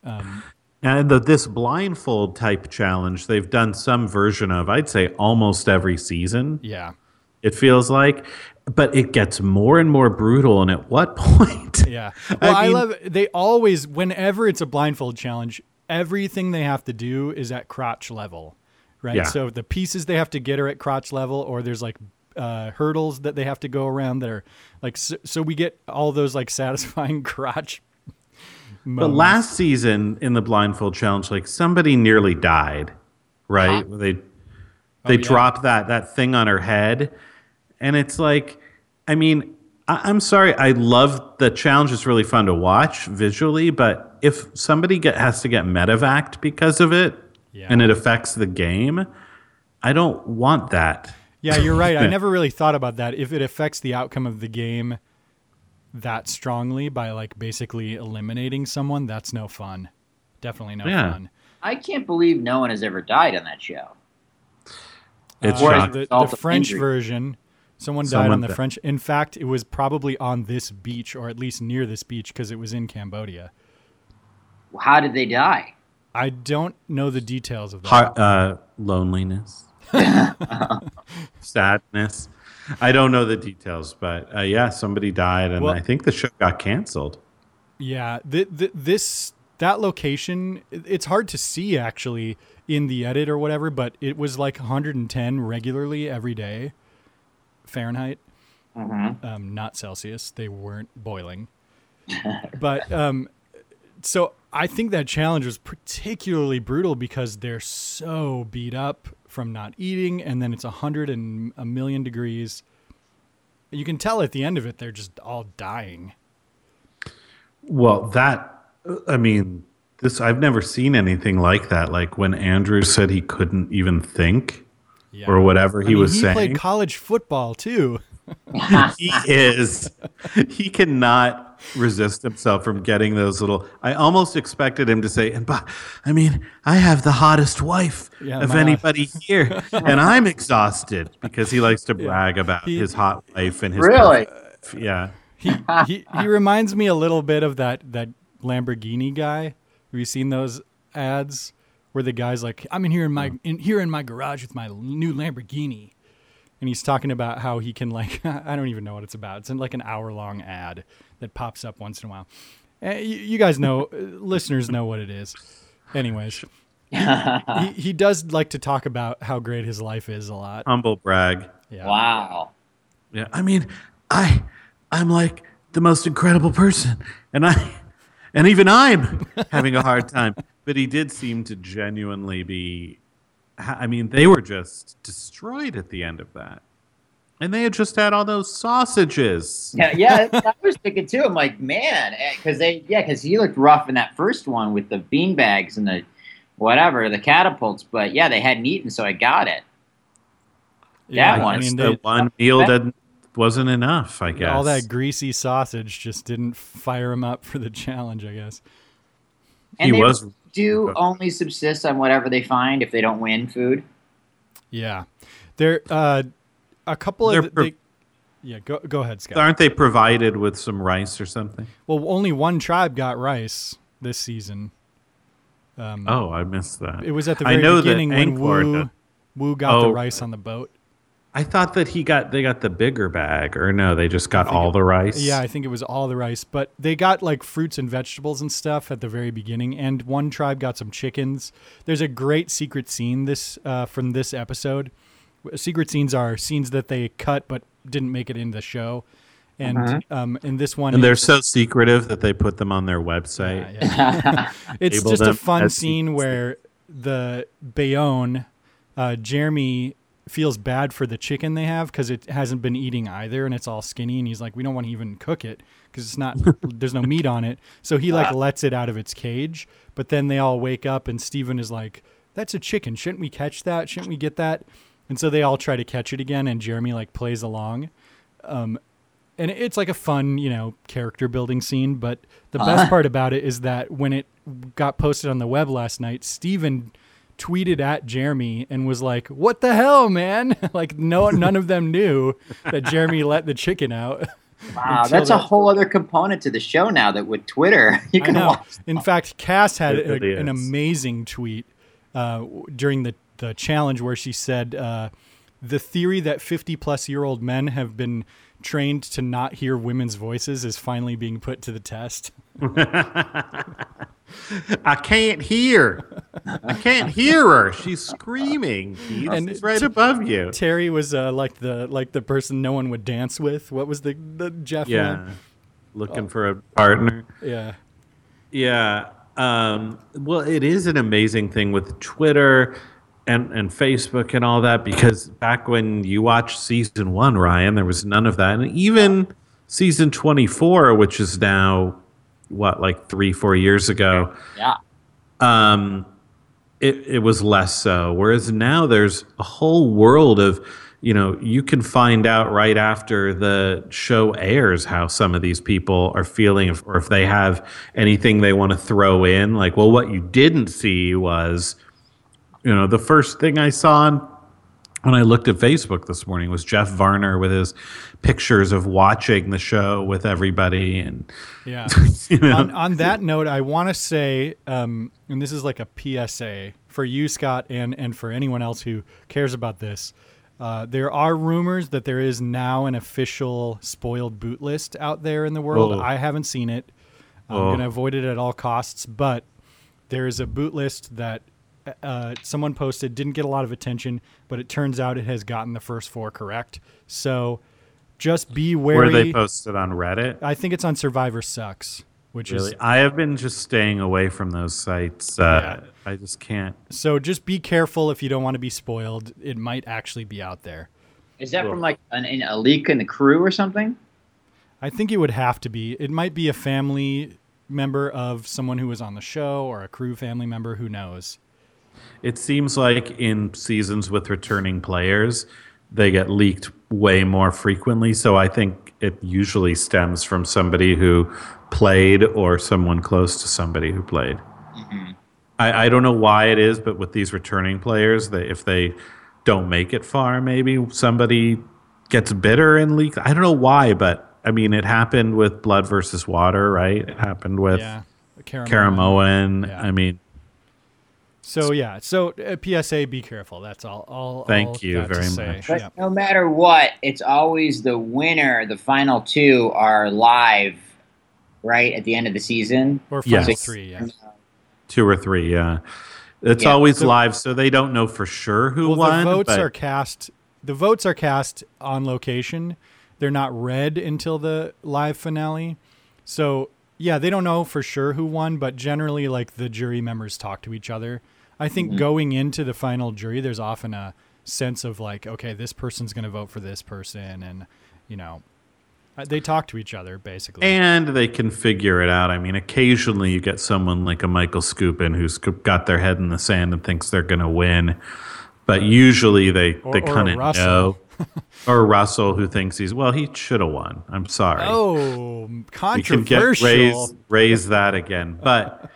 And this blindfold type challenge, they've done some version of, I'd say, almost every season. Yeah. It feels like. But it gets more and more brutal. And at what point? Yeah. Well, I love it. They always, whenever it's a blindfold challenge, everything they have to do is at crotch level, right? Yeah. So the pieces they have to get are at crotch level, or there's hurdles that they have to go around that are so we get all those satisfying crotch moments. But last season in the blindfold challenge, somebody nearly died, right? They dropped that thing on her head. And it's I'm sorry. I love the challenge. It's really fun to watch visually, but if somebody has to get medevaced because of it, and it affects the game, I don't want that. Yeah, you're right. I never really thought about that. If it affects the outcome of the game that strongly by like basically eliminating someone, that's no fun. Definitely no fun. I can't believe no one has ever died on that show. It's the French version. Someone died on the French. In fact, it was probably on this beach, or at least near this beach, because it was in Cambodia. How did they die? I don't know the details of that. Loneliness. Sadness. I don't know the details, but somebody died, and I think the show got canceled. Yeah, that location, it's hard to see actually in the edit or whatever, but it was like 110 regularly every day. Fahrenheit, not Celsius. They weren't boiling. But so I think that challenge was particularly brutal because they're so beat up from not eating, and then it's 100 and a million degrees. You can tell at the end of it, they're just all dying. Well, I've never seen anything like that. Like when Andrew said he couldn't even think. Yeah. Or whatever he was saying. He played college football too. He cannot resist himself from getting those little. I almost expected him to say, I have the hottest wife of anybody here, and I'm exhausted, because he likes to brag about his hot wife and his. Really? Yeah. He reminds me a little bit of that Lamborghini guy. Have you seen those ads? Where the guy's like, I'm here in my garage with my new Lamborghini, and he's talking about how he can I don't even know what it's about. It's in like an hour-long ad that pops up once in a while. You guys know, listeners know what it is. Anyways, he does like to talk about how great his life is a lot. Humble brag. Yeah. Wow. Yeah, I'm like the most incredible person, and even I'm having a hard time. But he did seem to genuinely be. They were just destroyed at the end of that, and they had just had all those sausages. Yeah, I was thinking too. I'm like, man, because he looked rough in that first one with the bean bags and the catapults. But yeah, they hadn't eaten, so I got it. Yeah, one meal wasn't enough. I guess all that greasy sausage just didn't fire him up for the challenge, I guess. And do only subsist on whatever they find if they don't win food. Yeah, there a couple of go ahead, Scott. Aren't they provided with some rice or something? Well, only one tribe got rice this season. I missed that. It was at the very beginning when Wu got the rice on the boat. I thought that they got the bigger bag, or no, they just got all the rice. Yeah, I think it was all the rice, but they got like fruits and vegetables and stuff at the very beginning, and one tribe got some chickens. There's a great secret scene from this episode. Secret scenes are scenes that they cut but didn't make it in the show, and in this one, and they're so secretive that they put them on their website. Yeah. It's just a fun scene where the Bayonne, Jeremy, feels bad for the chicken they have because it hasn't been eating either, and it's all skinny, and he's like, we don't want to even cook it because it's not there's no meat on it, so he lets it out of its cage. But then they all wake up and Steven is like, that's a chicken, shouldn't we catch that, shouldn't we get that? And so they all try to catch it again, and Jeremy plays along, and it's like a fun character building scene. But the best part about it is that when it got posted on the web last night, Steven tweeted at Jeremy and was like, what the hell, man? None of them knew that Jeremy let the chicken out. Wow, that's a whole other component to the show now, that with Twitter you can watch. In fact, Cass had an amazing tweet during the challenge where she said the theory that 50-plus-year-old men have been trained to not hear women's voices is finally being put to the test. I can't hear her. She's screaming. And she's right above you. Terry was like the person no one would dance with. What was the Jeff one? Looking for a partner. Yeah. Yeah. Well, it is an amazing thing with Twitter and Facebook and all that, because back when you watched season 1, Ryan, there was none of that. And even season 24, which is now like 3-4 years ago. Yeah. It was less so. Whereas now there's a whole world of, you can find out right after the show airs how some of these people are feeling, or if they have anything they want to throw in. Like, well, what you didn't see was, the first thing I saw when I looked at Facebook this morning was Jeff Varner with his pictures of watching the show with everybody. And yeah, on that note, I want to say, and this is like a PSA for you, Scott, and for anyone else who cares about this. There are rumors that there is now an official spoiled boot list out there in the world. Oh. I haven't seen it. I'm going to avoid it at all costs, but there is a boot list that someone posted, didn't get a lot of attention, but it turns out it has gotten the first 4 correct. So just be wary. Where they posted on Reddit? I think it's on Survivor Sucks, which Really? is... I have been just staying away from those sites. I just can't. So just be careful if you don't want to be spoiled. It might actually be out there. Is that from like a leak in the crew or something? I think it would have to be. It might be a family member of someone who was on the show or a crew family member. Who knows? It seems like in seasons with returning players, they get leaked way more frequently. So I think it usually stems from somebody who played or someone close to somebody who played. Mm-hmm. I don't know why it is, but with these returning players, if they don't make it far, maybe somebody gets bitter and leaks. I don't know why, but I mean, it happened with Blood versus Water, right? It happened with Karamoan. Yeah. I mean, so PSA, be careful. That's all. Thank you very much. But no matter what, it's always the winner. The final 2 are live, right at the end of the season, or final 3. Yeah. 2 or 3, yeah. It's always live, so they don't know for sure who won. The votes are cast on location. They're not read until the live finale. So, yeah, they don't know for sure who won, but generally, like, the jury members talk to each other. I think going into the final jury, there's often a sense of, like, okay, this person's going to vote for this person, and, they talk to each other, basically. And they can figure it out. I mean, occasionally you get someone like a Michael Skupin who's got their head in the sand and thinks they're going to win. But usually they kind of know. Or Russell, who thinks he should have won. I'm sorry. Oh, controversial. You can raise that again. But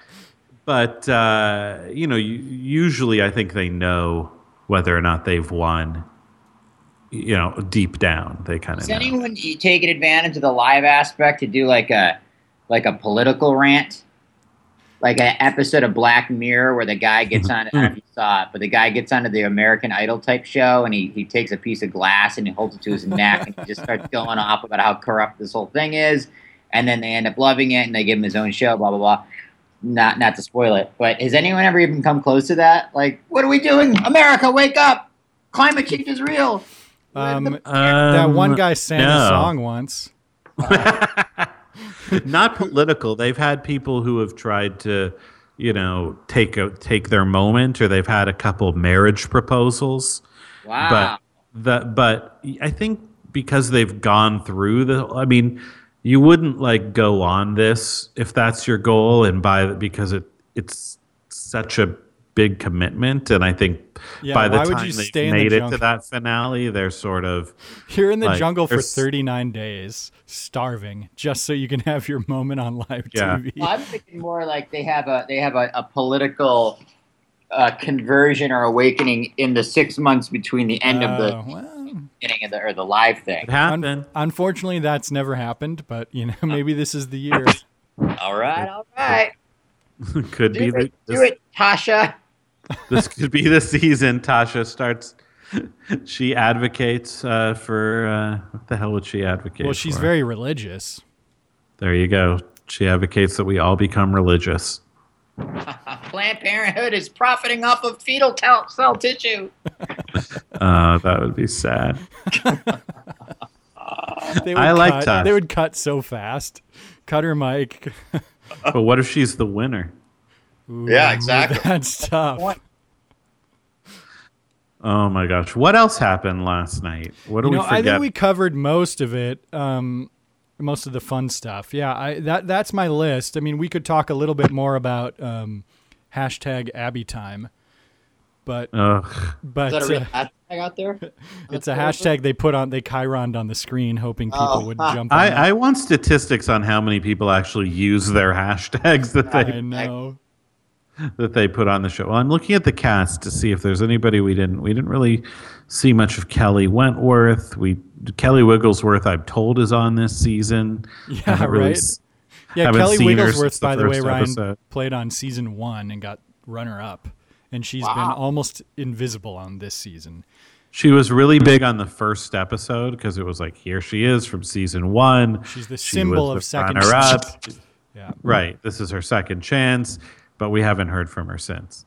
usually I think they know whether or not they've won. Deep down, they kind of know. Is anyone taking advantage of the live aspect to do like a political rant? Like an episode of Black Mirror where the guy gets on, I don't know if you saw it, but the guy gets onto the American Idol type show and he takes a piece of glass and he holds it to his neck and he just starts going off about how corrupt this whole thing is. And then they end up loving it and they give him his own show, blah, blah, blah. Not to spoil it, but has anyone ever even come close to that? Like, what are we doing? America, wake up! Climate change is real! That one guy sang a song once. Not political. They've had people who have tried to, take their moment, or they've had a couple marriage proposals. Wow. But I think because they've gone through you wouldn't like go on this if that's your goal, and because it's such a big commitment, and I think by the time they made it to that finale, they're sort of you're in the jungle for 39 days, starving, just so you can have your moment on live TV. Well, I'm thinking more like they have a political conversion or awakening in the 6 months between the end of the beginning of the live thing. It happened. Unfortunately, that's never happened, but maybe this is the year. All right. Could do it, Tasha. This could be the season. Tasha starts. She advocates for what the hell would she advocate? Well, she's very religious. There you go. She advocates that we all become religious. Planned Parenthood is profiting off of fetal cell tissue. That would be sad. They would cut so fast. Cut her mic. But what if she's the winner? Ooh, yeah, exactly. That's tough. Oh my gosh! What else happened last night? What do we forget? I think we covered most of it. most of the fun stuff. Yeah, that's my list. I mean, we could talk a little bit more about hashtag Abby time, but Is that a real hashtag out there? It's a hashtag they chironed on the screen, hoping people would jump on I want statistics on how many people actually use their hashtags that they put on the show. Well, I'm looking at the cast to see if there's anybody we didn't really see much of. Kelly Wentworth. Kelly Wigglesworth, I'm told, is on this season. Yeah, right. Yeah, Kelly Wigglesworth, by the way, Ryan played on season 1 and got runner-up, and she's been almost invisible on this season. She was really big on the first episode because it was like, here she is from season 1. She's the symbol of second chance. Yeah, right. This is her second chance, but we haven't heard from her since.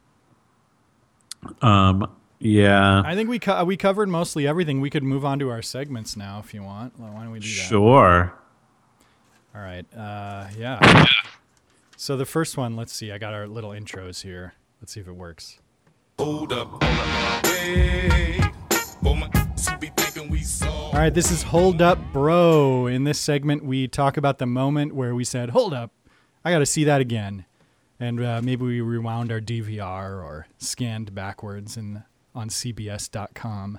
Yeah. I think we covered mostly everything. We could move on to our segments now if you want. Why don't we do that? Sure. All right. Yeah. So the first one, let's see. I got our little intros here. Let's see if it works. Hold up. Hey. All right, this is Hold Up Bro. In this segment, we talk about the moment where we said, hold up, I got to see that again. And maybe we rewound our DVR or scanned backwards on CBS.com.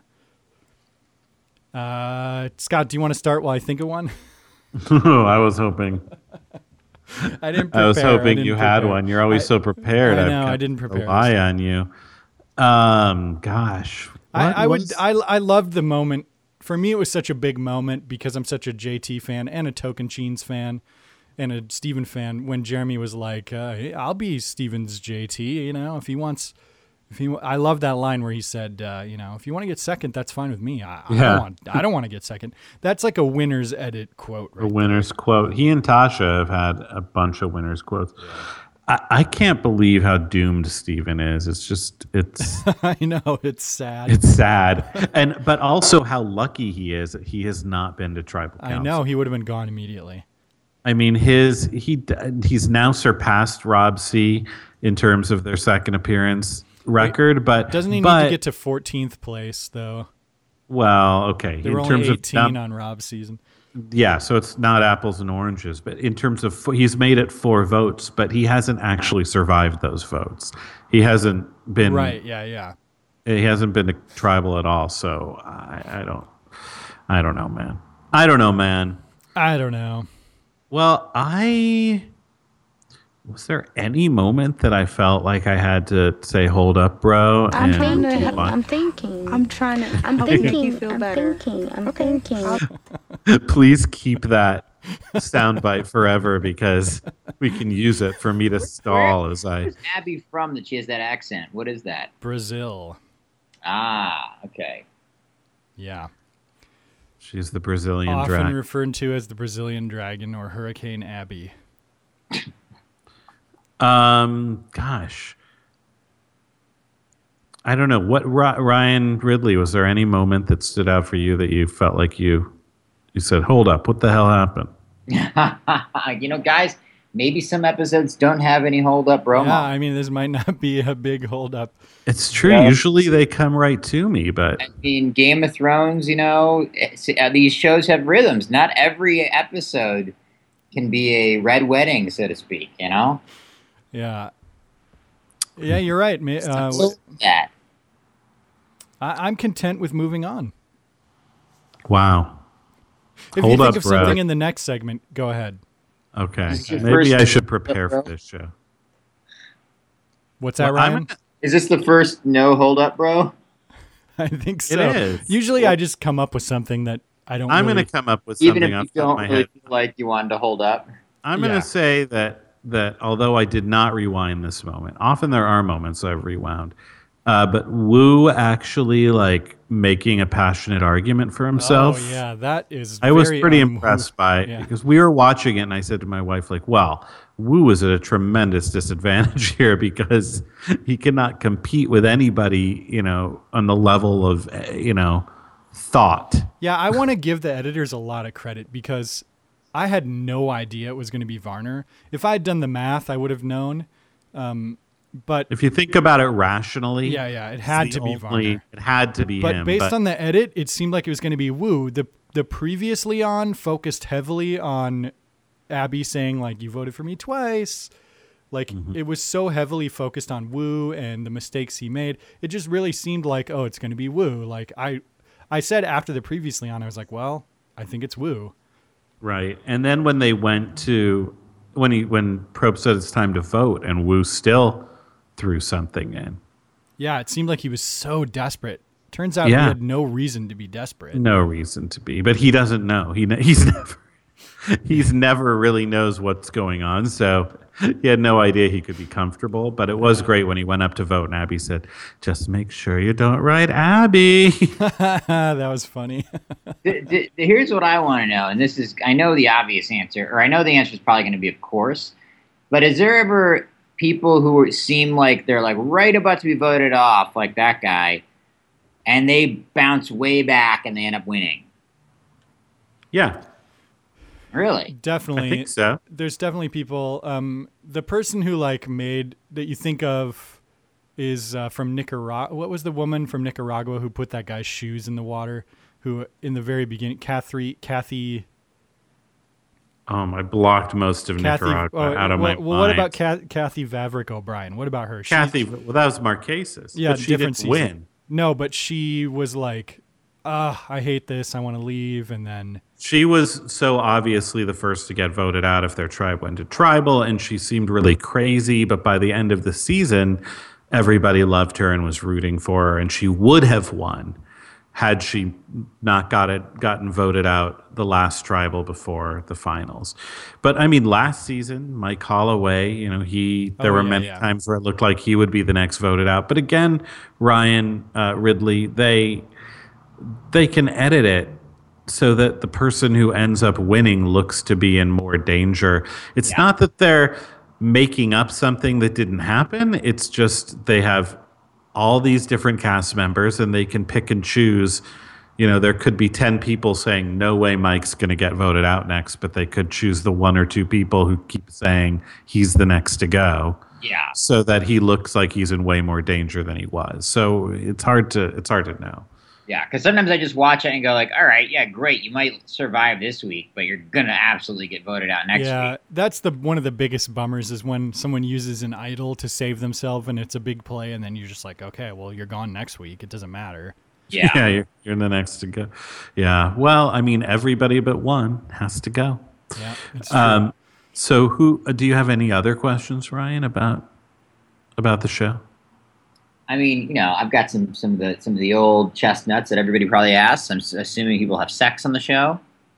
Scott, do you want to start while I think of one? I was hoping. I didn't prepare. I was hoping you had one. You're always so prepared. I know, I didn't prepare. Rely on you. Gosh. I loved the moment. For me, it was such a big moment because I'm such a JT fan and a Tocantins fan and a Steven fan. When Jeremy was like, hey, "I'll be Steven's JT," if he wants. I love that line where he said, "If you want to get second, that's fine with me. I don't want to get second." That's like a winner's edit quote. Right, a winner's quote. He and Tasha have had a bunch of winner's quotes. Yeah. I can't believe how doomed Steven is. It's I know, it's sad. It's sad. But also how lucky he is that he has not been to tribal council. I know, he would have been gone immediately. I mean, he's now surpassed Rob C in terms of their second appearance record, but doesn't he need to get to 14th place though? Well, okay. They were only 18 on Rob's season. Yeah, so it's not apples and oranges, but in terms of he's made it 4 votes, but he hasn't actually survived those votes. He hasn't been right. Yeah. He hasn't been to tribal at all. So I don't know, man. I don't know. Well, was there any moment that I felt like I had to say, hold up, bro? I'm thinking. Please keep that soundbite forever because we can use it for me to stall as I... Where's Abby from that she has that accent? What is that? Brazil. Ah, okay. Yeah. She's the Brazilian often dragon. referred to as the Brazilian dragon or Hurricane Abby. Gosh, I don't know. What Ryan Ridley, was there any moment that stood out for you that you felt like you said, hold up, what the hell happened? Guys, maybe some episodes don't have any hold up, bro. Yeah, I mean, this might not be a big hold up. It's true. Yeah. Usually they come right to me, but I mean, Game of Thrones, these shows have rhythms. Not every episode can be a red wedding, so to speak, Yeah. Yeah, you're right. I'm content with moving on. Wow. If you think of something in the next segment, go ahead. Okay. Maybe I should prepare for this show. What's that, Ryan? Is this the first no hold up, bro? I think so. It is. Usually I just come up with something that I don't I'm going to come up with something even if you don't really feel like you wanted to hold up. I'm going to say that although I did not rewind this moment, often there are moments I've rewound, but Wu actually making a passionate argument for himself. Oh yeah, that is. I was pretty impressed by it because we were watching it, and I said to my wife, well, Wu is at a tremendous disadvantage here because he cannot compete with anybody, on the level of, thought. Yeah, I want to give the editors a lot of credit because I had no idea it was going to be Varner. If I had done the math, I would have known. But if you think about it rationally, it had to be Varner. It had to be him. But based on the edit, it seemed like it was going to be Wu. The previously on focused heavily on Abby saying like, "You voted for me twice." Like it was so heavily focused on Wu and the mistakes he made. It just really seemed like, oh, it's going to be Wu. Like I said after the previously on, I was like, well, I think it's Wu. Right. And then when they went to when Probst said it's time to vote and Wu still threw something in. Yeah, it seemed like he was so desperate. Turns out he had no reason to be desperate. No reason to be, but he doesn't know. He's never really knows what's going on. So he had no idea he could be comfortable. But it was great when he went up to vote and Abby said, "Just make sure you don't write Abby." That was funny. Here's what I want to know, and this is, I know the obvious answer, or I know the answer is probably going to be of course, but is there ever people who seem like they're like right about to be voted off, like that guy, and they bounce way back and they end up winning? Yeah. Really? Definitely. I think so. There's definitely people. The person who like made that you think of is from Nicaragua. What was the woman from Nicaragua who put that guy's shoes in the water? Who in the very beginning, Kathy. I blocked most of Nicaragua out of my mind. Well, what about Kathy Vavrick O'Brien? What about her? Kathy, that was Marquesas. Yeah, but she didn't win. No, but she was like, I hate this. I want to leave. And then she was so obviously the first to get voted out if their tribe went to tribal, and she seemed really crazy. But by the end of the season, everybody loved her and was rooting for her, and she would have won had she not gotten voted out the last tribal before the finals. But I mean, last season, Mike Holloway, there were many times where it looked like he would be the next voted out. But again, Ryan Ridley, they can edit it so that the person who ends up winning looks to be in more danger. It's not that they're making up something that didn't happen. It's just they have all these different cast members and they can pick and choose. There could be 10 people saying, no way Mike's going to get voted out next, but they could choose the one or two people who keep saying he's the next to go. Yeah. So that he looks like he's in way more danger than he was. So it's hard to know. Yeah, because sometimes I just watch it and go like, all right, yeah, great. You might survive this week, but you're going to absolutely get voted out next week. Yeah, that's one of the biggest bummers is when someone uses an idol to save themselves and it's a big play and then you're just like, okay, well, you're gone next week. It doesn't matter. Yeah. Yeah, you're the next to go. Yeah, well, I mean, everybody but one has to go. Yeah, it's true. So do you have any other questions, Ryan, about the show? I mean, I've got some of the old chestnuts that everybody probably asks. I'm assuming people have sex on the show.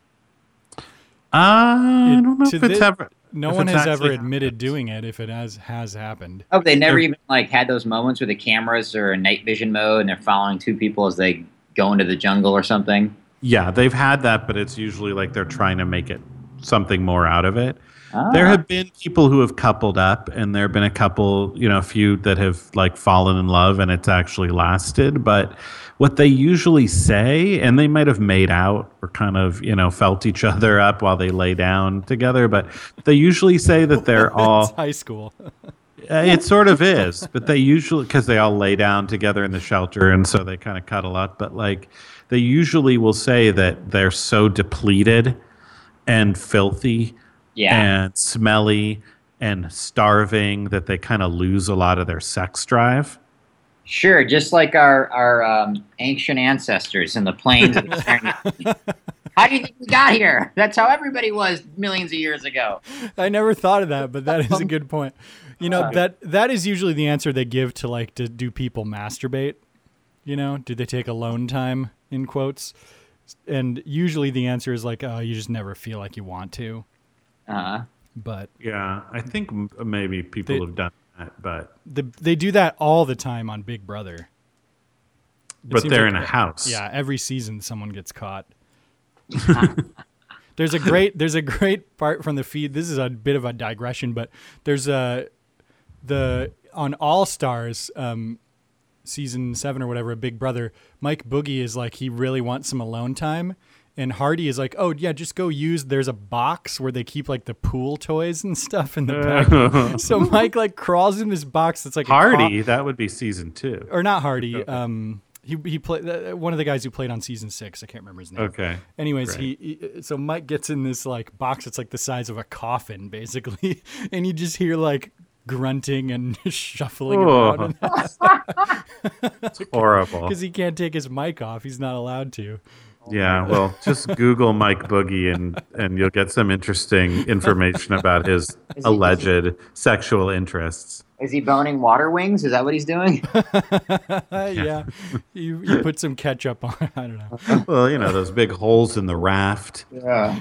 I don't know if it's ever. No one has ever admitted doing it. If it has happened. Oh, they never even had those moments where the cameras are in night vision mode and they're following two people as they go into the jungle or something. Yeah, they've had that, but it's usually like they're trying to make it something more out of it. There have been people who have coupled up, and there have been a couple, a few that have fallen in love, and it's actually lasted. But what they usually say, and they might have made out or kind of, felt each other up while they lay down together, but they usually say that they're all it's high school. It sort of is, but they usually, because they all lay down together in the shelter, and so they kind of cuddle up. But they usually will say that they're so depleted and filthy. Yeah. And smelly and starving that they kind of lose a lot of their sex drive. Sure, just like our ancient ancestors in the plains of the Serengeti. How do you think we got here? That's how everybody was millions of years ago. I never thought of that, but that is a good point. That is usually the answer they give to do people masturbate? Do they take alone time in quotes? And usually the answer is you just never feel like you want to. But yeah, I think maybe people have done that, but they do that all the time on Big Brother. But they're in a house. Yeah, every season someone gets caught. There's a great part from the feed. This is a bit of a digression, but there's on All Stars season 7 or whatever, Big Brother, Mike Boogie is he really wants some alone time. And Hardy is like, oh, yeah, just go there's a box where they keep like the pool toys and stuff in the back. So Mike like crawls in this box that's like Hardy, that would be season 2. Or not Hardy. He played one of the guys who played on season 6. I can't remember his name. Okay. Anyways, so Mike gets in this like box that's like the size of a coffin, basically. And you just hear like grunting and shuffling around. It's horrible. Because he can't take his mic off. He's not allowed to. Yeah, well, just Google Mike Boogie and you'll get some interesting information about his alleged sexual interests. Is he boning water wings? Is that what he's doing? Yeah. You put some ketchup on. I don't know. Well, those big holes in the raft. Yeah.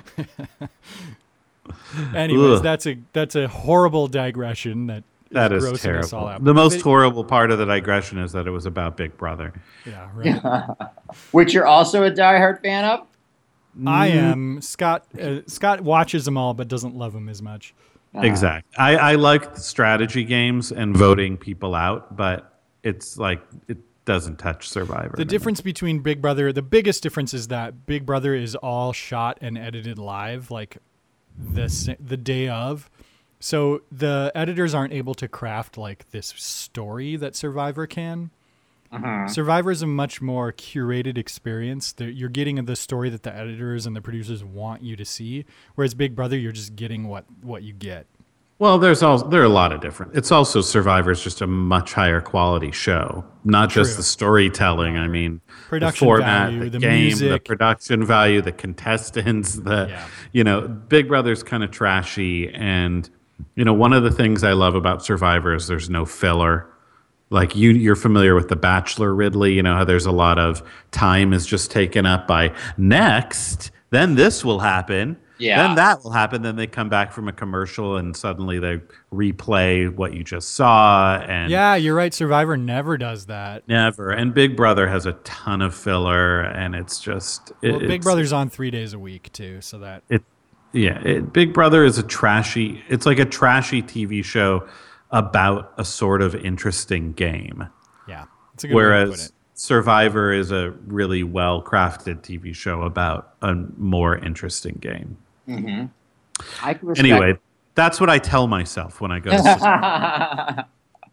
Anyways, that's a horrible digression that is terrible. Us all out. The most horrible part of the digression is that it was about Big Brother. Yeah, right. Which you're also a diehard fan of? I am. Scott watches them all, but doesn't love them as much. Exactly. I like the strategy games and voting people out, but it's like it doesn't touch Survivor. The difference between Big Brother, the biggest difference is that Big Brother is all shot and edited live, like the day of. So the editors aren't able to craft like this story that Survivor can. Survivor is a much more curated experience. You're getting the story that the editors and the producers want you to see, whereas Big Brother, you're just getting what you get. Well, there are a lot of different. It's also Survivor's just a much higher quality show, not just the storytelling. I mean, production the format, value, the game, music, the production value, the contestants. Big Brother's kind of trashy, and one of the things I love about Survivor is there's no filler. Like you're familiar with The Bachelor, Ridley. How there's a lot of time is just taken up by next, then this will happen. Yeah. Then that will happen. Then they come back from a commercial and suddenly they replay what you just saw. And yeah, you're right. Survivor never does that. Never. And Big Brother has a ton of filler, and it's just Big Brother's on 3 days a week too, so that Big Brother is it's like a trashy TV show about a sort of interesting game. Yeah, it's a good way to put it. Survivor is a really well-crafted TV show about a more interesting game. Mm-hmm. Anyway, that's what I tell myself when I go to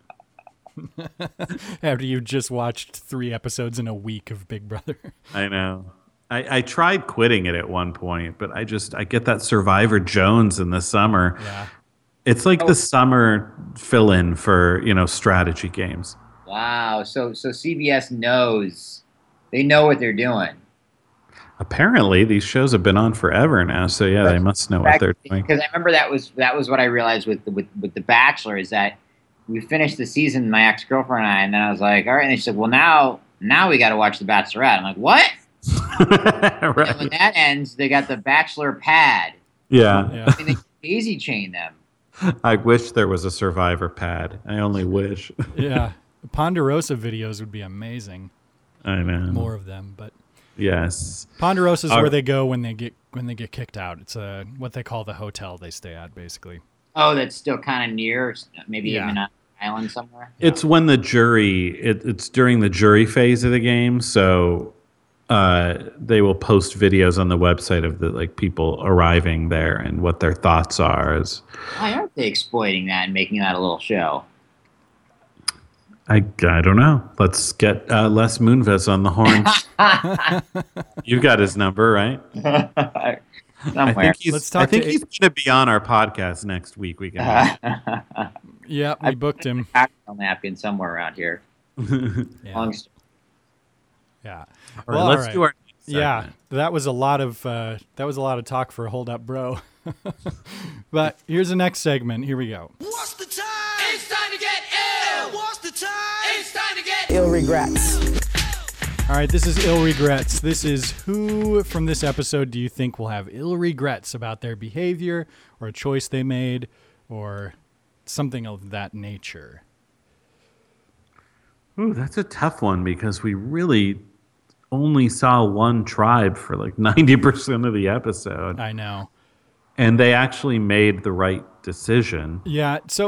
after you just watched 3 episodes in a week of Big Brother. I know. I tried quitting it at one point, but I get that Survivor Jones in the summer. Yeah. It's like the summer fill-in for, strategy games. Wow. So CBS knows. They know what they're doing. Apparently, these shows have been on forever now, so yeah, they must know what they're doing. Because I remember that was what I realized with The Bachelor is that we finished the season, my ex-girlfriend and I, and then I was like, all right, and she said, well, now we got to watch The Bachelorette. I'm like, what? Right. And when that ends, they got The Bachelor pad. Yeah. And they daisy chain them. I wish there was a Survivor pad. I only wish. Yeah. Ponderosa videos would be amazing. I know. More of them, but yes. Ponderosa is where they go when they get kicked out. It's what they call the hotel they stay at, basically. Oh, that's still kind of near, maybe even on an island somewhere. It's when the jury. It's during the jury phase of the game, so they will post videos on the website of the people arriving there and what their thoughts are. Why aren't they exploiting that and making that a little show? I don't know. Let's get Les Moonves on the horn. You got his number, right? Somewhere. I think he's going to be on our podcast next week. We can. Yeah, we booked him. Napkin somewhere around here. Yeah. Yeah. All right, let's do our next segment. Yeah, that was a lot of talk for Hold Up Bro. But here's the next segment. Here we go. What's the time? It's time to get ill. What's the time? It's time to get ill regrets. All right, this is ill regrets. This is who from this episode do you think will have ill regrets about their behavior or a choice they made or something of that nature? Ooh, that's a tough one because we really only saw one tribe for 90% of the episode. I know. And they actually made the right decision. Yeah, so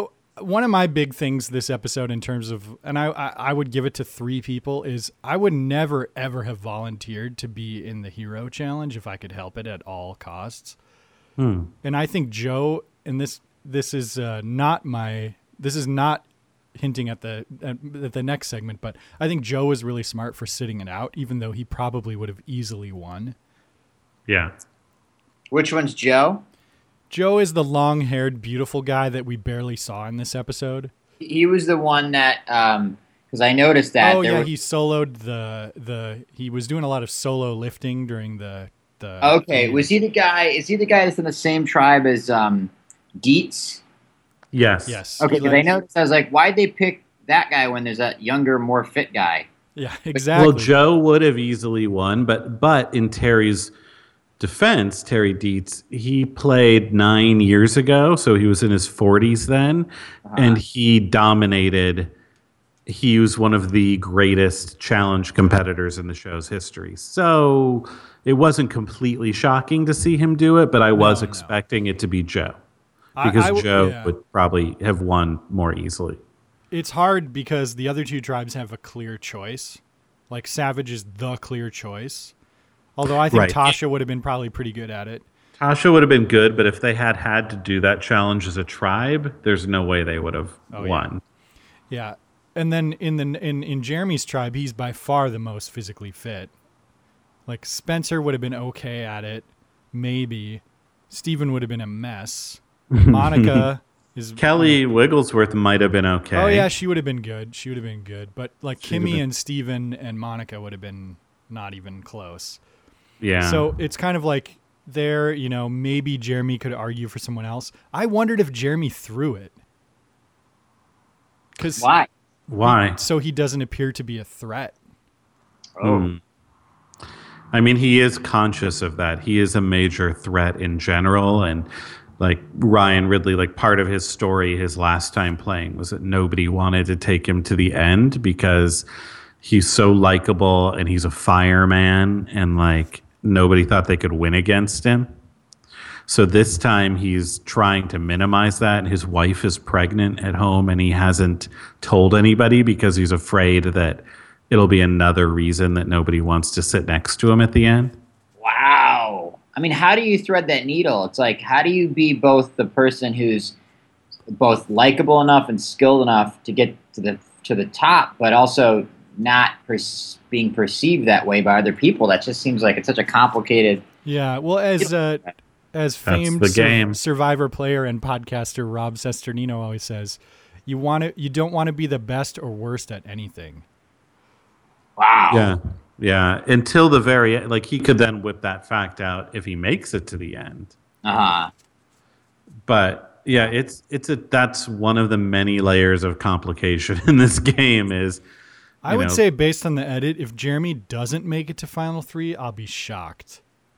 one of my big things this episode in terms of, and I would give it to 3 people, is I would never, ever have volunteered to be in the hero challenge if I could help it at all costs. And I think Joe, and this is not hinting at the next segment, but I think Joe was really smart for sitting it out, even though he probably would have easily won. Yeah. Which one's Joe? Joe is the long-haired, beautiful guy that we barely saw in this episode. He was the one that, because I noticed that. Oh yeah, he soloed he was doing a lot of solo lifting during the. Okay, was he the guy? Is he the guy that's in the same tribe as Dietz? Yes. Yes. Okay, because I noticed, I was like, why'd they pick that guy when there's that younger, more fit guy? Yeah, exactly. Well, Joe would have easily won, but in Terry's defense, Terry Dietz, he played 9 years ago, so he was in his 40s then, and he dominated. He was one of the greatest challenge competitors in the show's history. So it wasn't completely shocking to see him do it, but I was expecting it to be Joe. Because Joe would probably have won more easily. It's hard because the other 2 tribes have a clear choice. Like Savage is the clear choice. Although I think Tasha would have been probably pretty good at it. Tasha would have been good, but if they had to do that challenge as a tribe, there's no way they would have won. Yeah. And then in Jeremy's tribe, he's by far the most physically fit. Like Spencer would have been okay at it, maybe. Steven would have been a mess. Monica is Kelly Wigglesworth might have been okay. Oh yeah, she would have been good. But like Kimmy and Steven and Monica would have been not even close. Yeah. So it's kind of like there, maybe Jeremy could argue for someone else. I wondered if Jeremy threw it. Why? So he doesn't appear to be a threat. Oh. I mean, he is conscious of that. He is a major threat in general. And like Ryan Ridley, like part of his story, his last time playing was that nobody wanted to take him to the end because he's so likable and he's a fireman and like nobody thought they could win against him. So this time he's trying to minimize that. And his wife is pregnant at home and he hasn't told anybody because he's afraid that it'll be another reason that nobody wants to sit next to him at the end. Wow. I mean, how do you thread that needle? It's like, how do you be both the person who's both likable enough and skilled enough to get to the top, but also not being perceived that way by other people? That just seems like it's such a complicated. Yeah. Well, as famed Survivor player and podcaster Rob Sesternino always says, you don't want to be the best or worst at anything. Wow. Yeah. Yeah. Until the very end. Like he could then whip that fact out if he makes it to the end. But yeah, that's one of the many layers of complication in this game is. I would say based on the edit, if Jeremy doesn't make it to Final 3, I'll be shocked.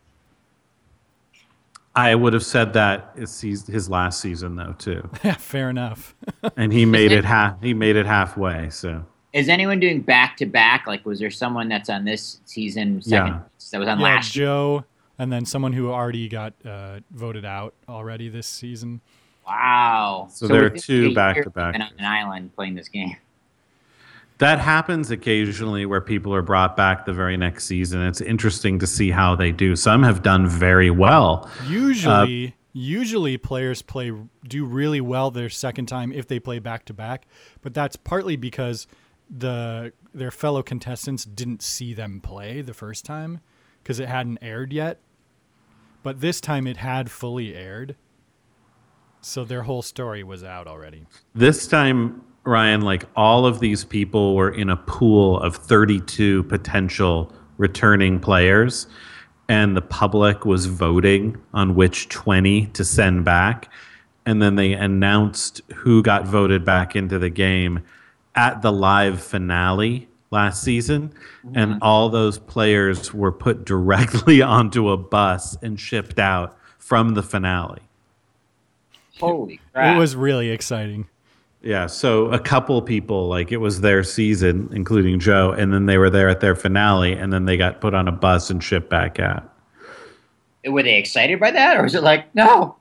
I would have said that his last season though too. Yeah, fair enough. And he made it halfway. So is anyone doing back to back? Like, was there someone that's on this season that was on last year? Joe, and then someone who already got voted out already this season. Wow. So there are 2 back to back. On an island playing this game. That happens occasionally where people are brought back the very next season. It's interesting to see how they do. Some have done very well. Usually players do really well their second time if they play back to back, but that's partly because their fellow contestants didn't see them play the first time because it hadn't aired yet. But this time it had fully aired, so their whole story was out already. This time, Ryan, like all of these people were in a pool of 32 potential returning players, and the public was voting on which 20 to send back. And then they announced who got voted back into the game at the live finale last season. Mm-hmm. And all those players were put directly onto a bus and shipped out from the finale. Holy crap. It was really exciting. Yeah, so a couple people, like it was their season, including Joe, and then they were there at their finale, and then they got put on a bus and shipped back out. Were they excited by that, or was it like, no,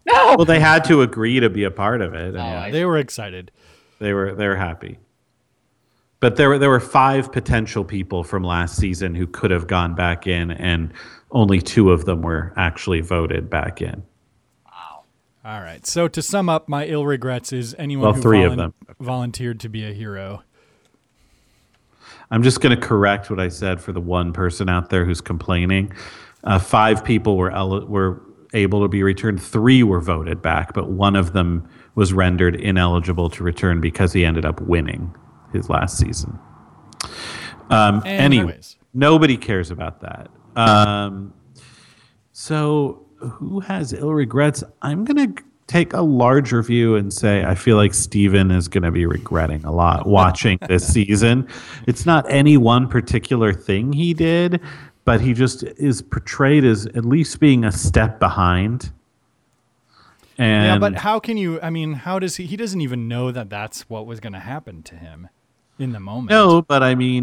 No. Well, they had to agree to be a part of it. Yeah, they were excited. They were happy. But there were 5 potential people from last season who could have gone back in, and only 2 of them were actually voted back in. Wow. All right. So to sum up, my ill regrets is anyone who 3 of them volunteered to be a hero. I'm just going to correct what I said for the one person out there who's complaining. 5 people were able to be returned. 3 were voted back, but one of them was rendered ineligible to return because he ended up winning his last season. Anyways, nobody cares about that. So who has ill regrets? I'm going to take a larger view and say I feel like Steven is going to be regretting a lot watching this season. It's not any one particular thing he did, but he just is portrayed as at least being a step behind. And yeah, but how can you? I mean, how does he? He doesn't even know that that's what was going to happen to him in the moment. No, but I mean,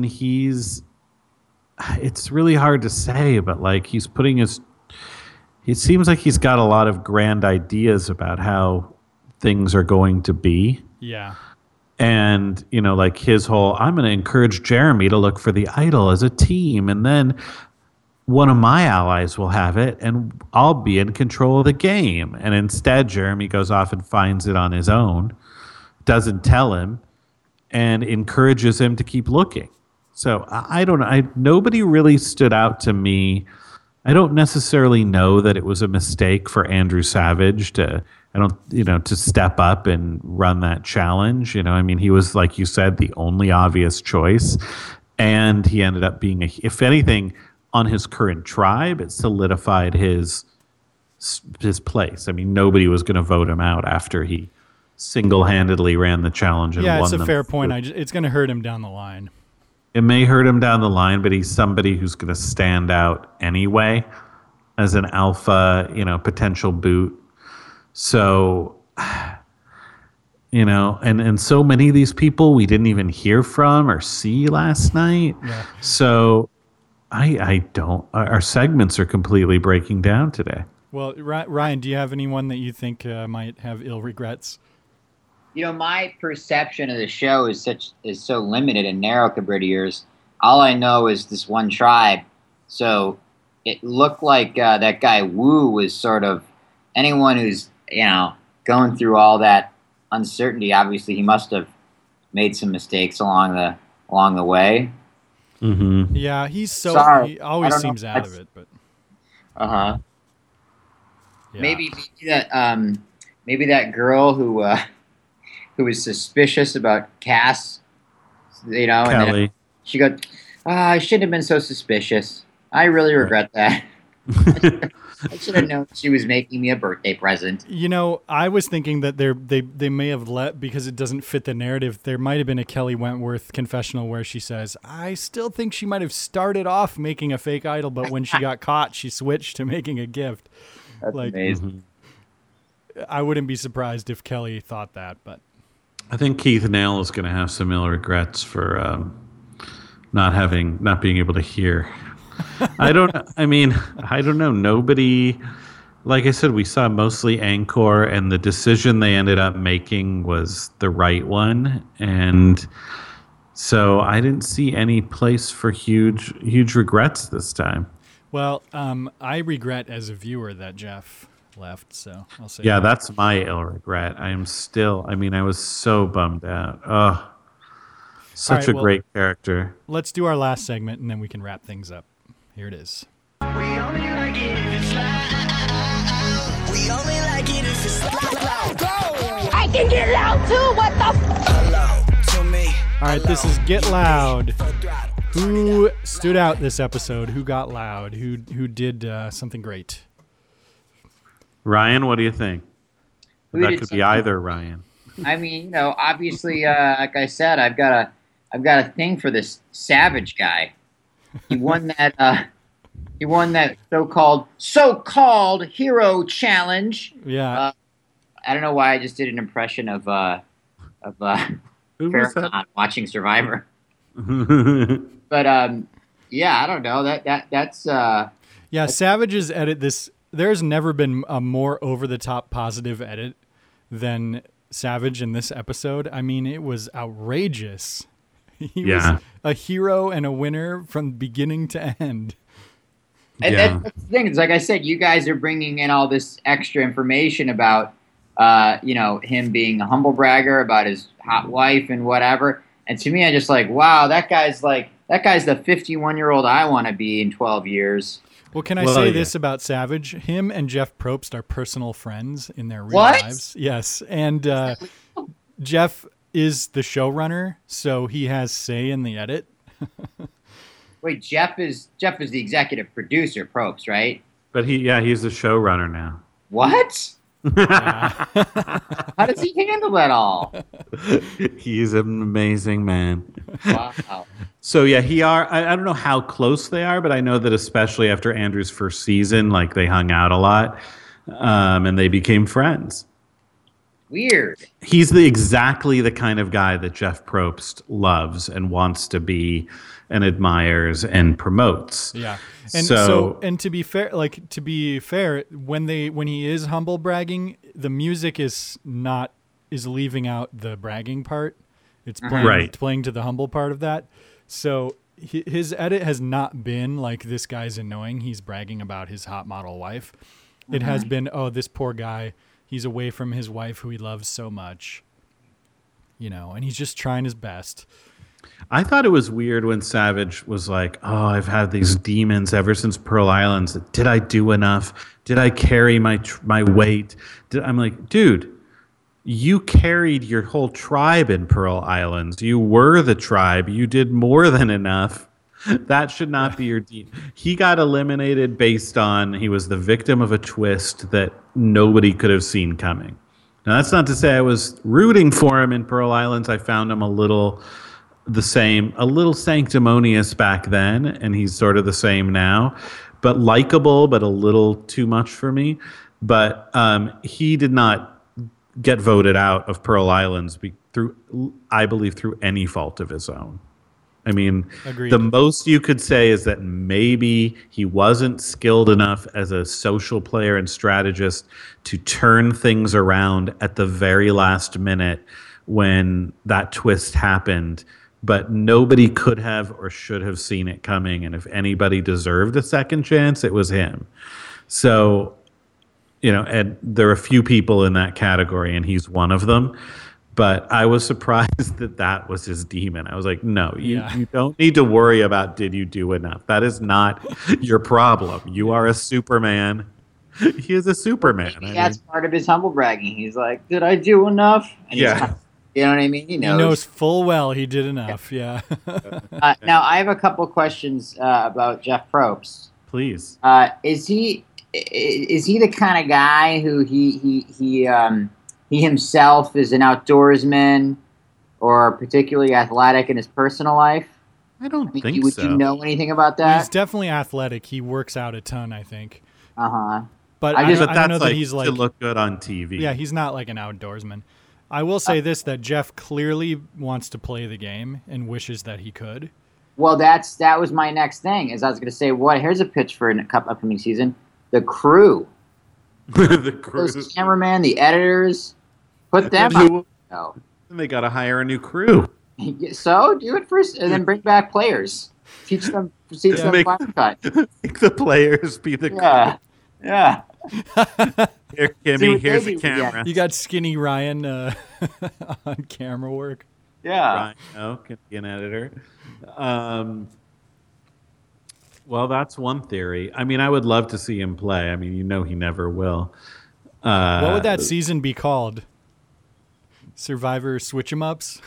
it's really hard to say, but like he's putting his. It seems like he's got a lot of grand ideas about how things are going to be. Yeah. And, like his whole, I'm going to encourage Jeremy to look for the idol as a team. And then one of my allies will have it and I'll be in control of the game. And instead, Jeremy goes off and finds it on his own, doesn't tell him, and encourages him to keep looking. So I don't know. Nobody really stood out to me. I don't necessarily know that it was a mistake for Andrew Savage to step up and run that challenge. I mean, he was, like you said, the only obvious choice. And he ended up being, if anything, on his current tribe, it solidified his place. I mean, nobody was going to vote him out after he single-handedly ran the challenge and won. Yeah, it's a fair point. It's going to hurt him down the line. It may hurt him down the line, but he's somebody who's going to stand out anyway as an alpha, potential boot. So, and so many of these people we didn't even hear from or see last night. Yeah. So our segments are completely breaking down today. Well, Ryan, do you have anyone that you think might have ill regrets? My perception of the show is so limited and narrow compared to yours. All I know is this one tribe. So it looked like that guy Wu was sort of anyone who's going through all that uncertainty. Obviously, he must have made some mistakes along the way. Mm-hmm. Yeah, he always seems out of it. But yeah. Maybe that girl who was suspicious about Cass, Kelly. And then she goes, I shouldn't have been so suspicious. I really regret that. I should have known she was making me a birthday present. I was thinking that they may have let, because it doesn't fit the narrative, there might have been a Kelly Wentworth confessional where she says, I still think she might have started off making a fake idol, but when she got caught, she switched to making a gift. That's amazing. I wouldn't be surprised if Kelly thought that, but I think Keith Nail is going to have some ill regrets for not being able to hear. I don't know. Nobody, like I said, we saw mostly Angkor, and the decision they ended up making was the right one. And so I didn't see any place for huge regrets this time. Well, I regret as a viewer that Jeff left, so I'll say yeah, that's my ill regret. I was so bummed out. Oh, such a great character. Let's do our last segment and then we can wrap things up. Here it is. We only like it if it's loud. We only like it if it's loud. Go! I can get loud too. What the Loud to me. All right, this is Get Loud. Who stood out this episode? Who got loud? Who did something great? Ryan, what do you think? That could be either Ryan. I mean, obviously, like I said, I've got a thing for this Savage guy. He won that. He won that so-called hero challenge. Yeah. I don't know why I just did an impression of Farrakhan watching Survivor. But yeah, I don't know. That's Savage's edit this there's never been a more over the top positive edit than Savage in this episode. I mean, it was outrageous. He was a hero and a winner from beginning to end. And that's the thing. It's like I said, you guys are bringing in all this extra information about, him being a humble bragger, about his hot wife and whatever. And to me, I just like, wow, that guy's the 51-year-old I want to be in 12 years. Well, can I say this about Savage? Him and Jeff Probst are personal friends in their real lives. Yes. And Jeff is the showrunner, so he has say in the edit. Wait, Jeff is the executive producer, Probst, right? But he's the showrunner now. What? How does he handle that all? He's an amazing man. Wow. So I don't know how close they are, but I know that especially after Andrew's first season, like they hung out a lot, and they became friends. Weird. He's exactly the kind of guy that Jeff Probst loves and wants to be and admires and promotes. Yeah. And to be fair, when he is humble bragging, the music is leaving out the bragging part. It's playing to the humble part of that. So his edit has not been like, this guy's annoying, he's bragging about his hot model wife. It has been, oh, this poor guy, he's away from his wife who he loves so much, and he's just trying his best. I thought it was weird when Savage was like, oh, I've had these demons ever since Pearl Islands. Did I do enough? Did I carry my weight? I'm like, dude, you carried your whole tribe in Pearl Islands. You were the tribe. You did more than enough. That should not be your demon. He got eliminated based on he was the victim of a twist that nobody could have seen coming. Now, that's not to say I was rooting for him in Pearl Islands. I found him a little sanctimonious back then, and he's sort of the same now, but likable, but a little too much for me. But he did not get voted out of Pearl Islands through any fault of his own. I mean, agreed. The most you could say is that maybe he wasn't skilled enough as a social player and strategist to turn things around at the very last minute when that twist happened. But nobody could have or should have seen it coming. And if anybody deserved a second chance, it was him. So, and there are a few people in that category, and he's one of them. But I was surprised that was his demon. I was like, no, you don't need to worry about did you do enough. That is not your problem. You are a Superman. He is a Superman. That's part of his humble bragging. He's like, did I do enough? And you know what I mean? He knows full well he did enough. Yeah. Now, I have a couple questions about Jeff Probst. Please. Is he the kind of guy who he himself is an outdoorsman or particularly athletic in his personal life? I don't think so. Would you know anything about that? He's definitely athletic. He works out a ton, I think. Uh-huh. But I don't know that he's like to look good on TV. Yeah, he's not like an outdoorsman. I will say this, that Jeff clearly wants to play the game and wishes that he could. Well, that was my next thing. Is I was going to say, here's a pitch for an upcoming season. The crew. The crew. Those cameraman, the editors. Put them on. No. Then they got to hire a new crew. So do it first, and then bring back players. Teach them Final Cut. Make the players be the crew. Yeah. Here, Kimmy, here's the camera. You got skinny Ryan on camera work. Yeah. Ryan, can be an editor. Well, that's one theory. I mean, I would love to see him play. I mean, he never will. What would that season be called? Survivor Switch 'em Ups?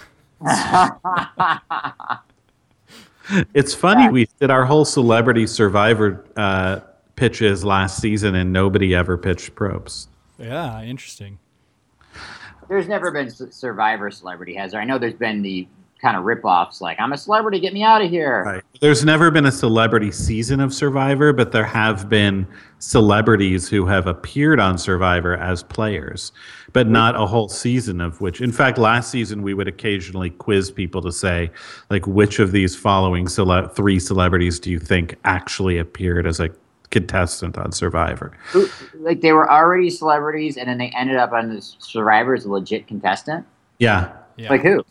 It's funny, we did our whole Celebrity Survivor pitches last season, and nobody ever pitched Probst. Yeah, interesting. There's never been Survivor Celebrity, has there? I know there's been the kind of rip-offs like, I'm a celebrity, get me out of here. Right. There's never been a celebrity season of Survivor, but there have been celebrities who have appeared on Survivor as players, but not a whole season of which. In fact, last season we would occasionally quiz people to say, like, which of these following three celebrities do you think actually appeared as a contestant on Survivor. Like they were already celebrities, and then they ended up on the Survivor as a legit contestant. Yeah. Like who?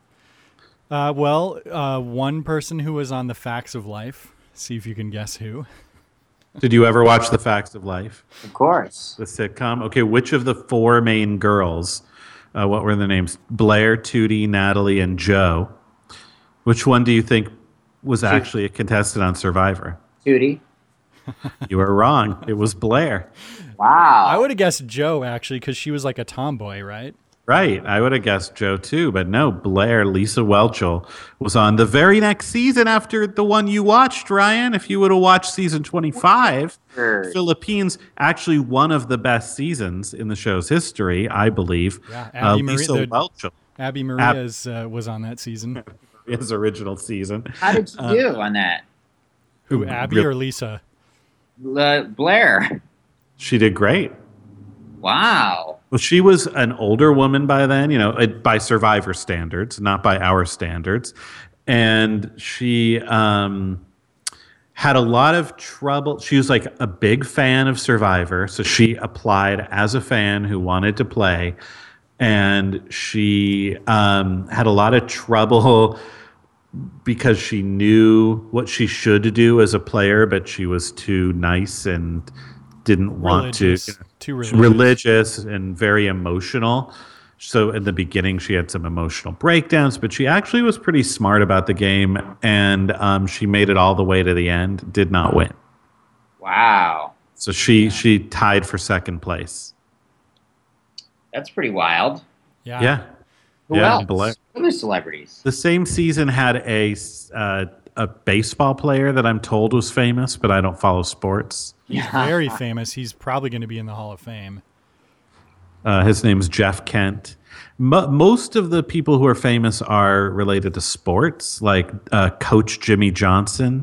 One person who was on The Facts of Life. See if you can guess who. Did you ever watch The Facts of Life? Of course. The sitcom? Okay, which of the 4 main girls, what were their names? Blair, Tootie, Natalie, and Joe. Which one do you think was actually a contestant on Survivor? Tootie. You were wrong. It was Blair. Wow. I would have guessed Joe, actually, because she was like a tomboy, right? Right. I would have guessed Joe, too. But no, Blair, Lisa Whelchel, was on the very next season after the one you watched, Ryan. If you would have watched season 25, Philippines, actually one of the best seasons in the show's history, I believe. Yeah, Lisa Whelchel. Abby Maria was on that season. His original season. How did you do on that? Who, Abby or Lisa? Blair. She did great. Wow. Well, she was an older woman by then, by Survivor standards, not by our standards. And she had a lot of trouble. She was like a big fan of Survivor. So she applied as a fan who wanted to play. And she had a lot of trouble because she knew what she should do as a player, but she was too nice and didn't want to. Too religious and very emotional. So in the beginning, she had some emotional breakdowns, but she actually was pretty smart about the game, and she made it all the way to the end. Did not win. Wow. So she tied for second place. That's pretty wild. Yeah. Who else? Other celebrities. The same season had a baseball player that I'm told was famous, but I don't follow sports. He's very famous. He's probably going to be in the Hall of Fame. His name's Jeff Kent. Most of the people who are famous are related to sports, like Coach Jimmy Johnson.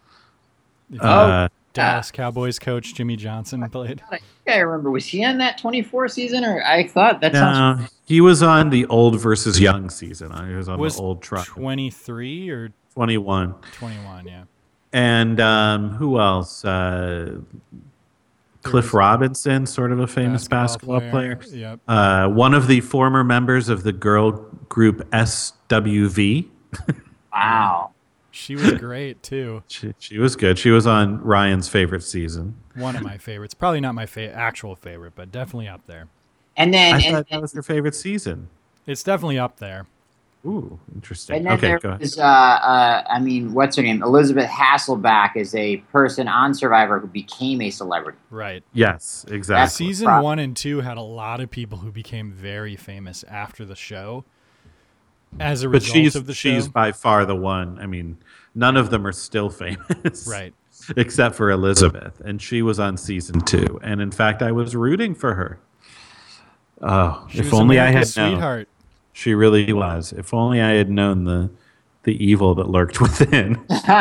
Dallas Cowboys coach Jimmy Johnson played. I think I remember. Was he on that 24 season? Or I thought that sounds... He was on the old versus young season. He was on the old truck. 23 or 21. 21, yeah. And who else? Cliff Robinson, sort of a famous basketball player. Yep. One of the former members of the girl group SWV. Wow. She was great, too. She was good. She was on Ryan's favorite season. One of my favorites. Probably not my actual favorite, but definitely up there. And then... I thought that was her favorite season. It's definitely up there. Ooh, interesting. And then okay, there go ahead. was, what's her name? Elizabeth Hasselbeck is a person on Survivor who became a celebrity. Right. Yes, exactly. Season 1 and 2 had a lot of people who became very famous after the show. As a result of the show. She's by far the one. I mean, none of them are still famous. Right. Except for Elizabeth. And she was on season 2. And in fact, I was rooting for her. Oh, if only I had known. Sweetheart. She really was. If only I had known the evil that lurked within.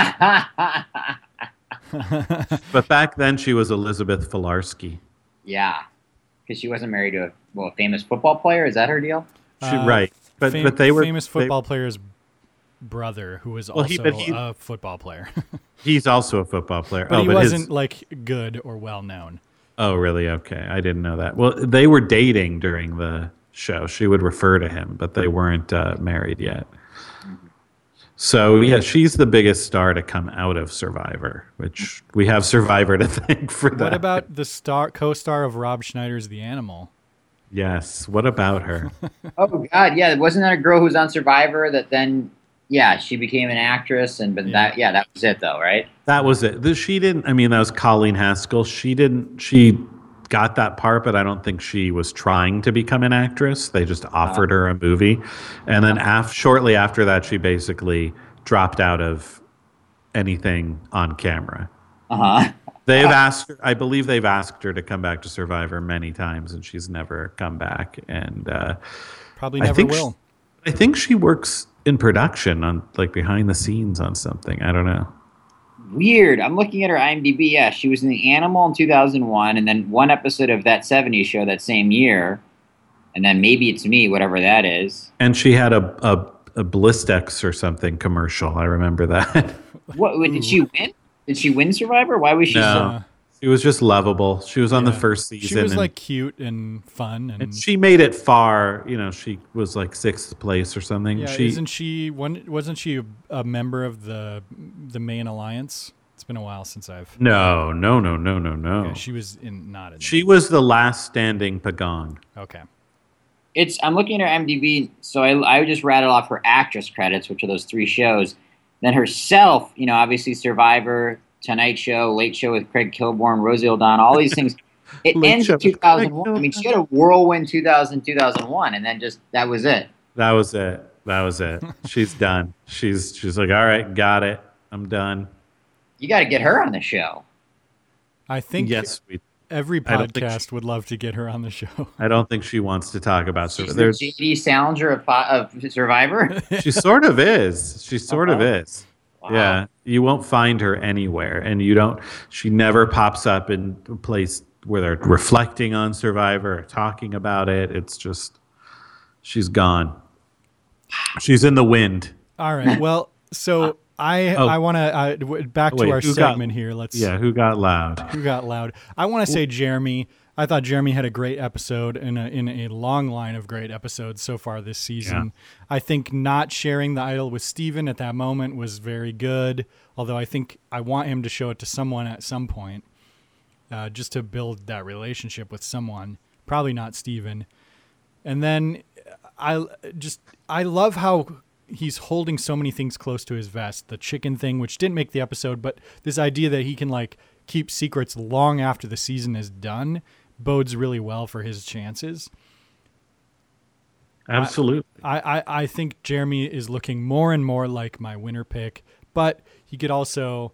But back then, she was Elizabeth Filarski. Yeah, because she wasn't married to a famous football player. Is that her deal? Right, but they were famous football player's brother, who was also a football player. He's also a football player. But he wasn't like good or well known. Oh, really? Okay, I didn't know that. Well, they were dating during the show. She would refer to him, but they weren't married yet. So yeah, she's the biggest star to come out of Survivor, which we have Survivor to thank for that. What about the co-star of Rob Schneider's The Animal? Yes. What about her? Oh God, yeah. Wasn't that a girl who was on Survivor that then, she became an actress that was it though, right? That was it. She didn't. I mean, that was Colleen Haskell. She got that part, but I don't think she was trying to become an actress. They just offered her a movie. And then shortly after that, she basically dropped out of anything on camera. I believe they've asked her to come back to Survivor many times, and she's never come back. And probably never will. I think she works in production on behind the scenes on something. I don't know. Weird. I'm looking at her IMDb. Yeah, she was in The Animal in 2001, and then one episode of That 70s Show that same year, and then Maybe It's Me, whatever that is. And she had a Blistex or something commercial. I remember that. What did she win? Did she win Survivor? Why was she? No, She was just lovable. She was on the first season. She was like cute and fun, and she made it far. You know, she was like 6th place or something. Yeah, wasn't she a member of the main alliance? It's been a while since I've. No. Okay, she was not in. She was the last standing Pagan. Okay. I'm looking at her IMDb, so I just rattled off her actress credits, which are those 3 shows. Then herself, you know, obviously Survivor, Tonight Show, Late Show with Craig Kilborn, Rosie O'Donnell, all these things. It ends in 2001. I mean, she had a whirlwind 2001, and then that was it. That was it. She's done. She's like, all right, got it. I'm done. You got to get her on the show. I think every podcast would love to get her on the show. I don't think she wants to talk about Survivor. She's the J.D. Salinger of Survivor? She sort of is. She sort of is. Wow. Yeah. You won't find her anywhere. And she never pops up in a place where they're reflecting on Survivor or talking about it. It's just, she's gone. She's in the wind. All right. Well, so I want to back to our segment here. Who got loud? Who got loud? I want to say Jeremy. I thought Jeremy had a great episode in a long line of great episodes so far this season. Yeah. I think not sharing the idol with Steven at that moment was very good, although I think I want him to show it to someone at some point, just to build that relationship with someone, probably not Steven. And then I love how he's holding so many things close to his vest. The chicken thing, which didn't make the episode, but this idea that he can like keep secrets long after the season is done bodes really well for his chances. Absolutely. I think Jeremy is looking more and more like my winner pick, but he could also,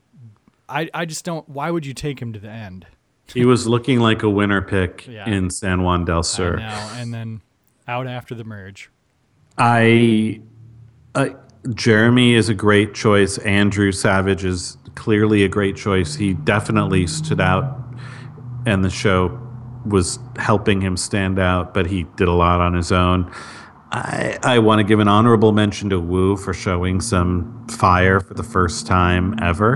I just don't, why would you take him to the end? He was looking like a winner pick in San Juan del Sur. I know, and then out after the merge. Jeremy is a great choice. Andrew Savage is clearly a great choice. He definitely stood out, and the show was helping him stand out, but he did a lot on his own. I want to give an honorable mention to Wu for showing some fire for the first time ever.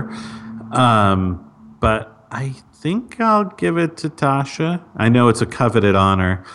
But I think I'll give it to Tasha. I know it's a coveted honor.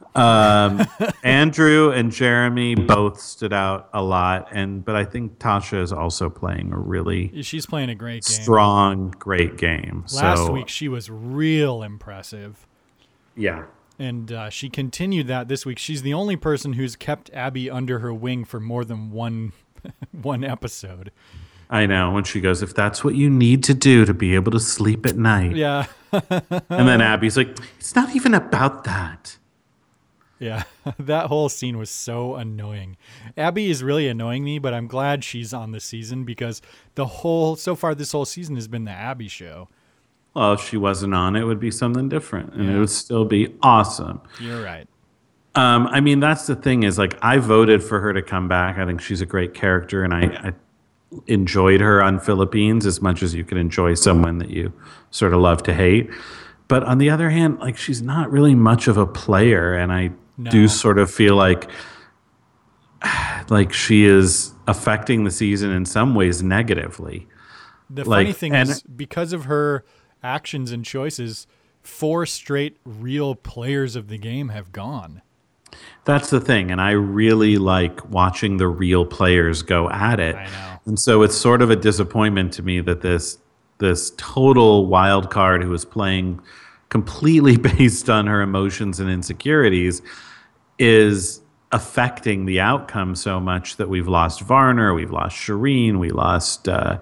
Andrew and Jeremy both stood out a lot, but I think Tasha is also playing she's playing a great game. Strong, great game. Last week she was real impressive. Yeah. And she continued that this week. She's the only person who's kept Abby under her wing for more than one episode. I know, when she goes, if that's what you need to do to be able to sleep at night. Yeah. And then Abby's like, it's not even about that. Yeah, that whole scene was so annoying. Abby is really annoying me, but I'm glad she's on this season because so far this whole season has been the Abby show. Well, if she wasn't on, it would be something different, and it would still be awesome. You're right. I mean, that's the thing is, like, I voted for her to come back. I think she's a great character, and I enjoyed her on Philippines as much as you can enjoy someone that you sort of love to hate. But on the other hand, like, she's not really much of a player, and I do sort of feel like she is affecting the season in some ways negatively. The funny thing is, because of her actions and choices, 4 straight real players of the game have gone. That's the thing, and I really like watching the real players go at it. I know. And so it's sort of a disappointment to me that this total wild card who is playing completely based on her emotions and insecurities is affecting the outcome so much that we've lost Varner, we've lost Shireen, we lost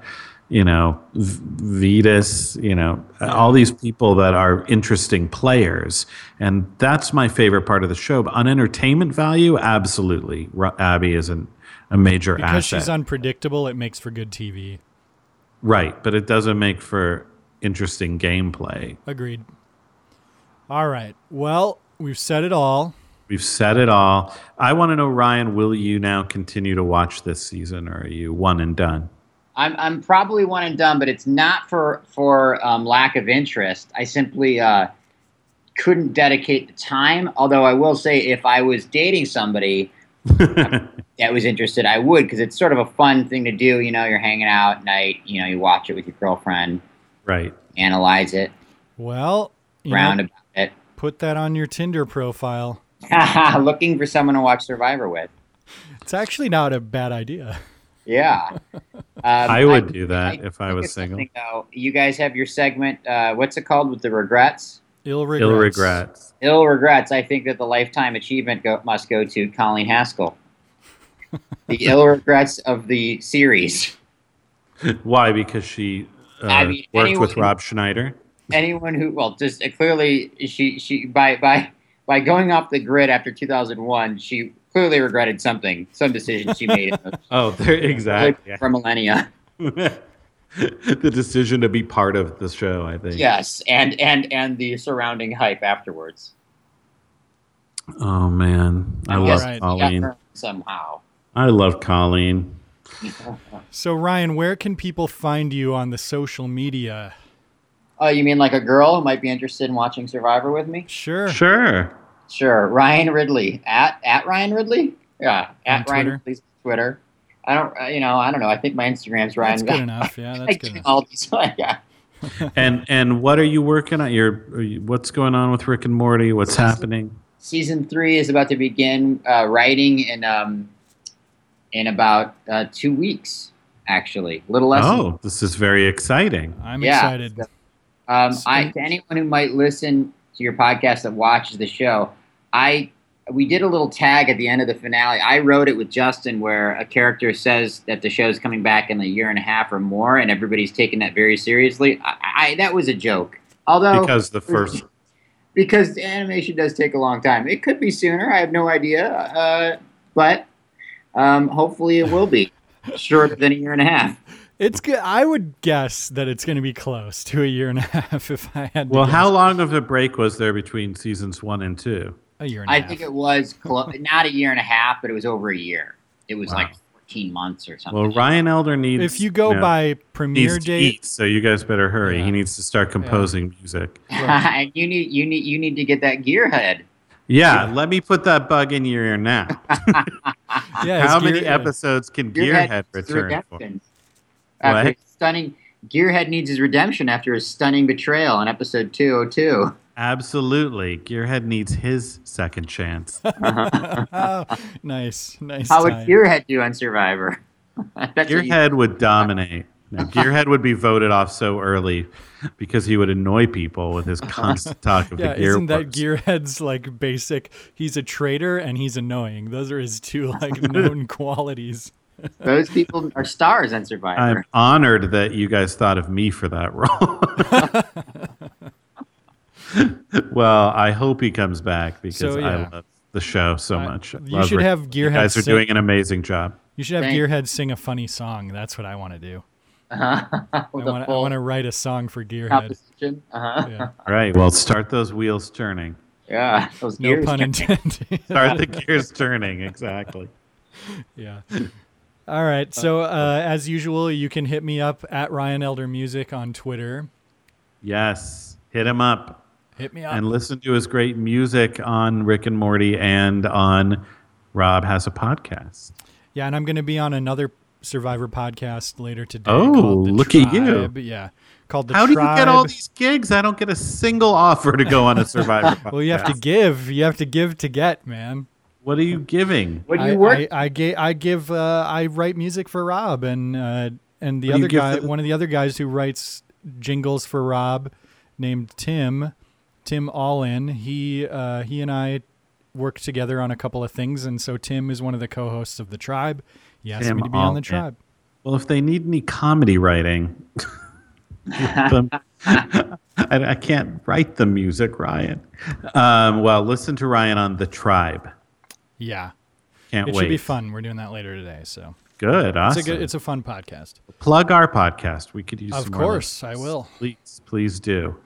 Vetus, all these people that are interesting players. And that's my favorite part of the show. But on entertainment value, absolutely, Abby is a major asset. Because she's unpredictable, it makes for good TV. Right, but it doesn't make for interesting gameplay. Agreed. All right. Well, we've said it all. I want to know, Ryan, will you now continue to watch this season, or are you one and done? I'm probably one and done, but it's not for lack of interest. I simply couldn't dedicate the time. Although I will say, if I was dating somebody that was interested, I would, because it's sort of a fun thing to do. You're hanging out at night. You watch it with your girlfriend. Right. Analyze it. Well, round about it. Put that on your Tinder profile. Looking for someone to watch Survivor with. It's actually not a bad idea. Yeah. I would do that if I was single. Though, you guys have your segment, what's it called with the regrets? Ill regrets. Ill regrets. Ill regrets. I think that the lifetime achievement must go to Colleen Haskell. The ill regrets of the series. Why? Because she worked with Rob Schneider? Anyone who, just clearly, she by going off the grid after 2001, she clearly regretted some decision she made. Exactly. For millennia. The decision to be part of the show, I think. Yes, and the surrounding hype afterwards. Oh man, I love Colleen. Somehow, I love Colleen. So Ryan, where can people find you on the social media? Oh, you mean like a girl who might be interested in watching Survivor with me? Sure. Ryan Ridley at Ryan Ridley. Yeah, at Ryan Ridley's Twitter. I don't know. I think my Instagram's Ryan. That's good enough. Yeah, that's good enough. All these, yeah. And what are you working on? What's going on with Rick and Morty? What's happening? Season 3 is about to begin writing in about 2 weeks. Actually, a little less. Oh, this is very exciting. I'm excited. To anyone who might listen to your podcast that watches the show, we did a little tag at the end of the finale. I wrote it with Justin where a character says that the show's coming back in a year and a half or more, and everybody's taking that very seriously. That was a joke. Although because the animation does take a long time. It could be sooner. I have no idea. But hopefully it will be shorter than a year and a half. It's good. I would guess that it's going to be close to a year and a half if I had to guess. How long of a break was there between seasons 1 and 2? A year and a half. I think it was not a year and a half, but it was over a year. It was like 14 months or something. Well, Ryan Elder needs... If you go by premiere date... so you guys better hurry. Yeah. He needs to start composing music. And you need to get that gearhead. Yeah, let me put that bug in your ear now. How many episodes can Gearhead return for? Gearhead needs his redemption after his stunning betrayal in episode 202. Absolutely. Gearhead needs his second chance. Nice. How would Gearhead do on Survivor? Gearhead would dominate. Gearhead would be voted off so early because he would annoy people with his constant talk of the gear. Isn't that Gearhead's like basic? He's a traitor and he's annoying. Those are his two like known qualities. Those people are stars on Survivor. I'm honored that you guys thought of me for that role. Well, I hope he comes back because I love the show so much. You should have Gearhead. You guys are doing an amazing job. You should have Gearhead sing a funny song. That's what I want to do. I want to write a song for Gearhead. Yeah. Right. Well, start those wheels turning. Yeah. Those no pun intended. Start the gears turning. Exactly. Yeah. All right. So as usual, you can hit me up at Ryan Elder Music on Twitter. Yes. Hit him up. Hit me up. And listen to his great music on Rick and Morty and on Rob Has a Podcast. Yeah, and I'm going to be on another Survivor podcast later today. Oh, look at you. Yeah. Called The How Tribe. do you get all these gigs? I don't get a single offer to go on a Survivor podcast. Well, you have to give. You have to give to get, man. What are you giving? What do you work? I write music for Rob and the other guy, one of the other guys who writes jingles for Rob, named Tim Allin. He and I work together on a couple of things, and so Tim is one of the co-hosts of The Tribe. He asked me to be on The Tribe. Well, if they need any comedy writing, I can't write the music, Ryan. Well, listen to Ryan on The Tribe. Yeah. Can't wait. It should be fun. We're doing that later today. So good. Awesome. It's a fun podcast. Plug our podcast. We could use some more. Of course, I will. Please do.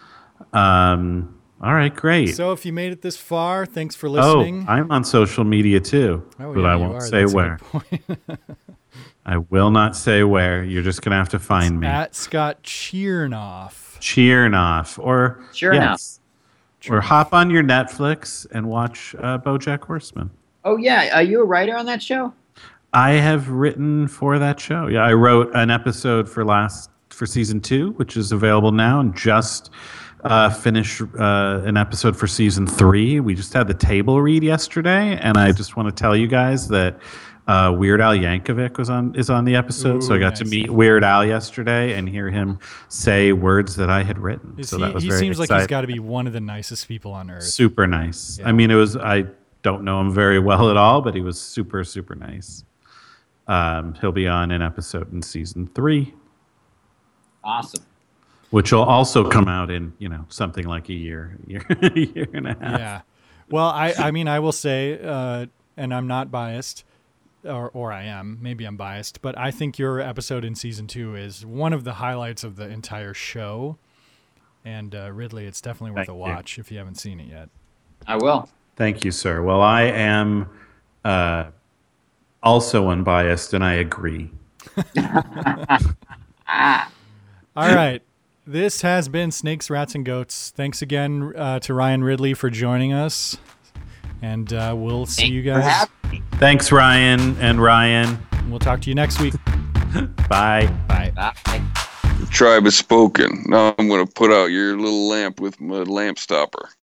All right, great. So if you made it this far, thanks for listening. Oh, I'm on social media too, but I won't say where. I will not say where. You're just going to have to find me. At Scott Chernoff. Or hop on your Netflix and watch BoJack Horseman. Oh, yeah. Are you a writer on that show? I have written for that show. Yeah, I wrote an episode for season 2, which is available now, and just finish an episode for season 3. We just had the table read yesterday, and I just want to tell you guys that Weird Al Yankovic is on the episode. Ooh, so I got to meet Weird Al yesterday and hear him say words that I had written. That was very seems exciting. like he's got to be one of the nicest people on earth. Super nice. Yeah. I mean, I don't know him very well at all, but he was super, super nice. He'll be on an episode in season 3. Awesome. Which will also come out in, something like a year and a half. Yeah. Well, I mean, I will say, and I'm not biased, or I am. Maybe I'm biased, but I think your episode in season 2 is one of the highlights of the entire show. And Ridley, it's definitely worth a watch if you haven't seen it yet. I will. Thank you, sir. Well, I am also unbiased, and I agree. All right. This has been Snakes, Rats, and Goats. Thanks again to Ryan Ridley for joining us. And we'll see you guys. Thanks, Ryan and Ryan. We'll talk to you next week. Bye. Bye. Bye. The tribe has spoken. Now I'm going to put out your little lamp with my lamp stopper.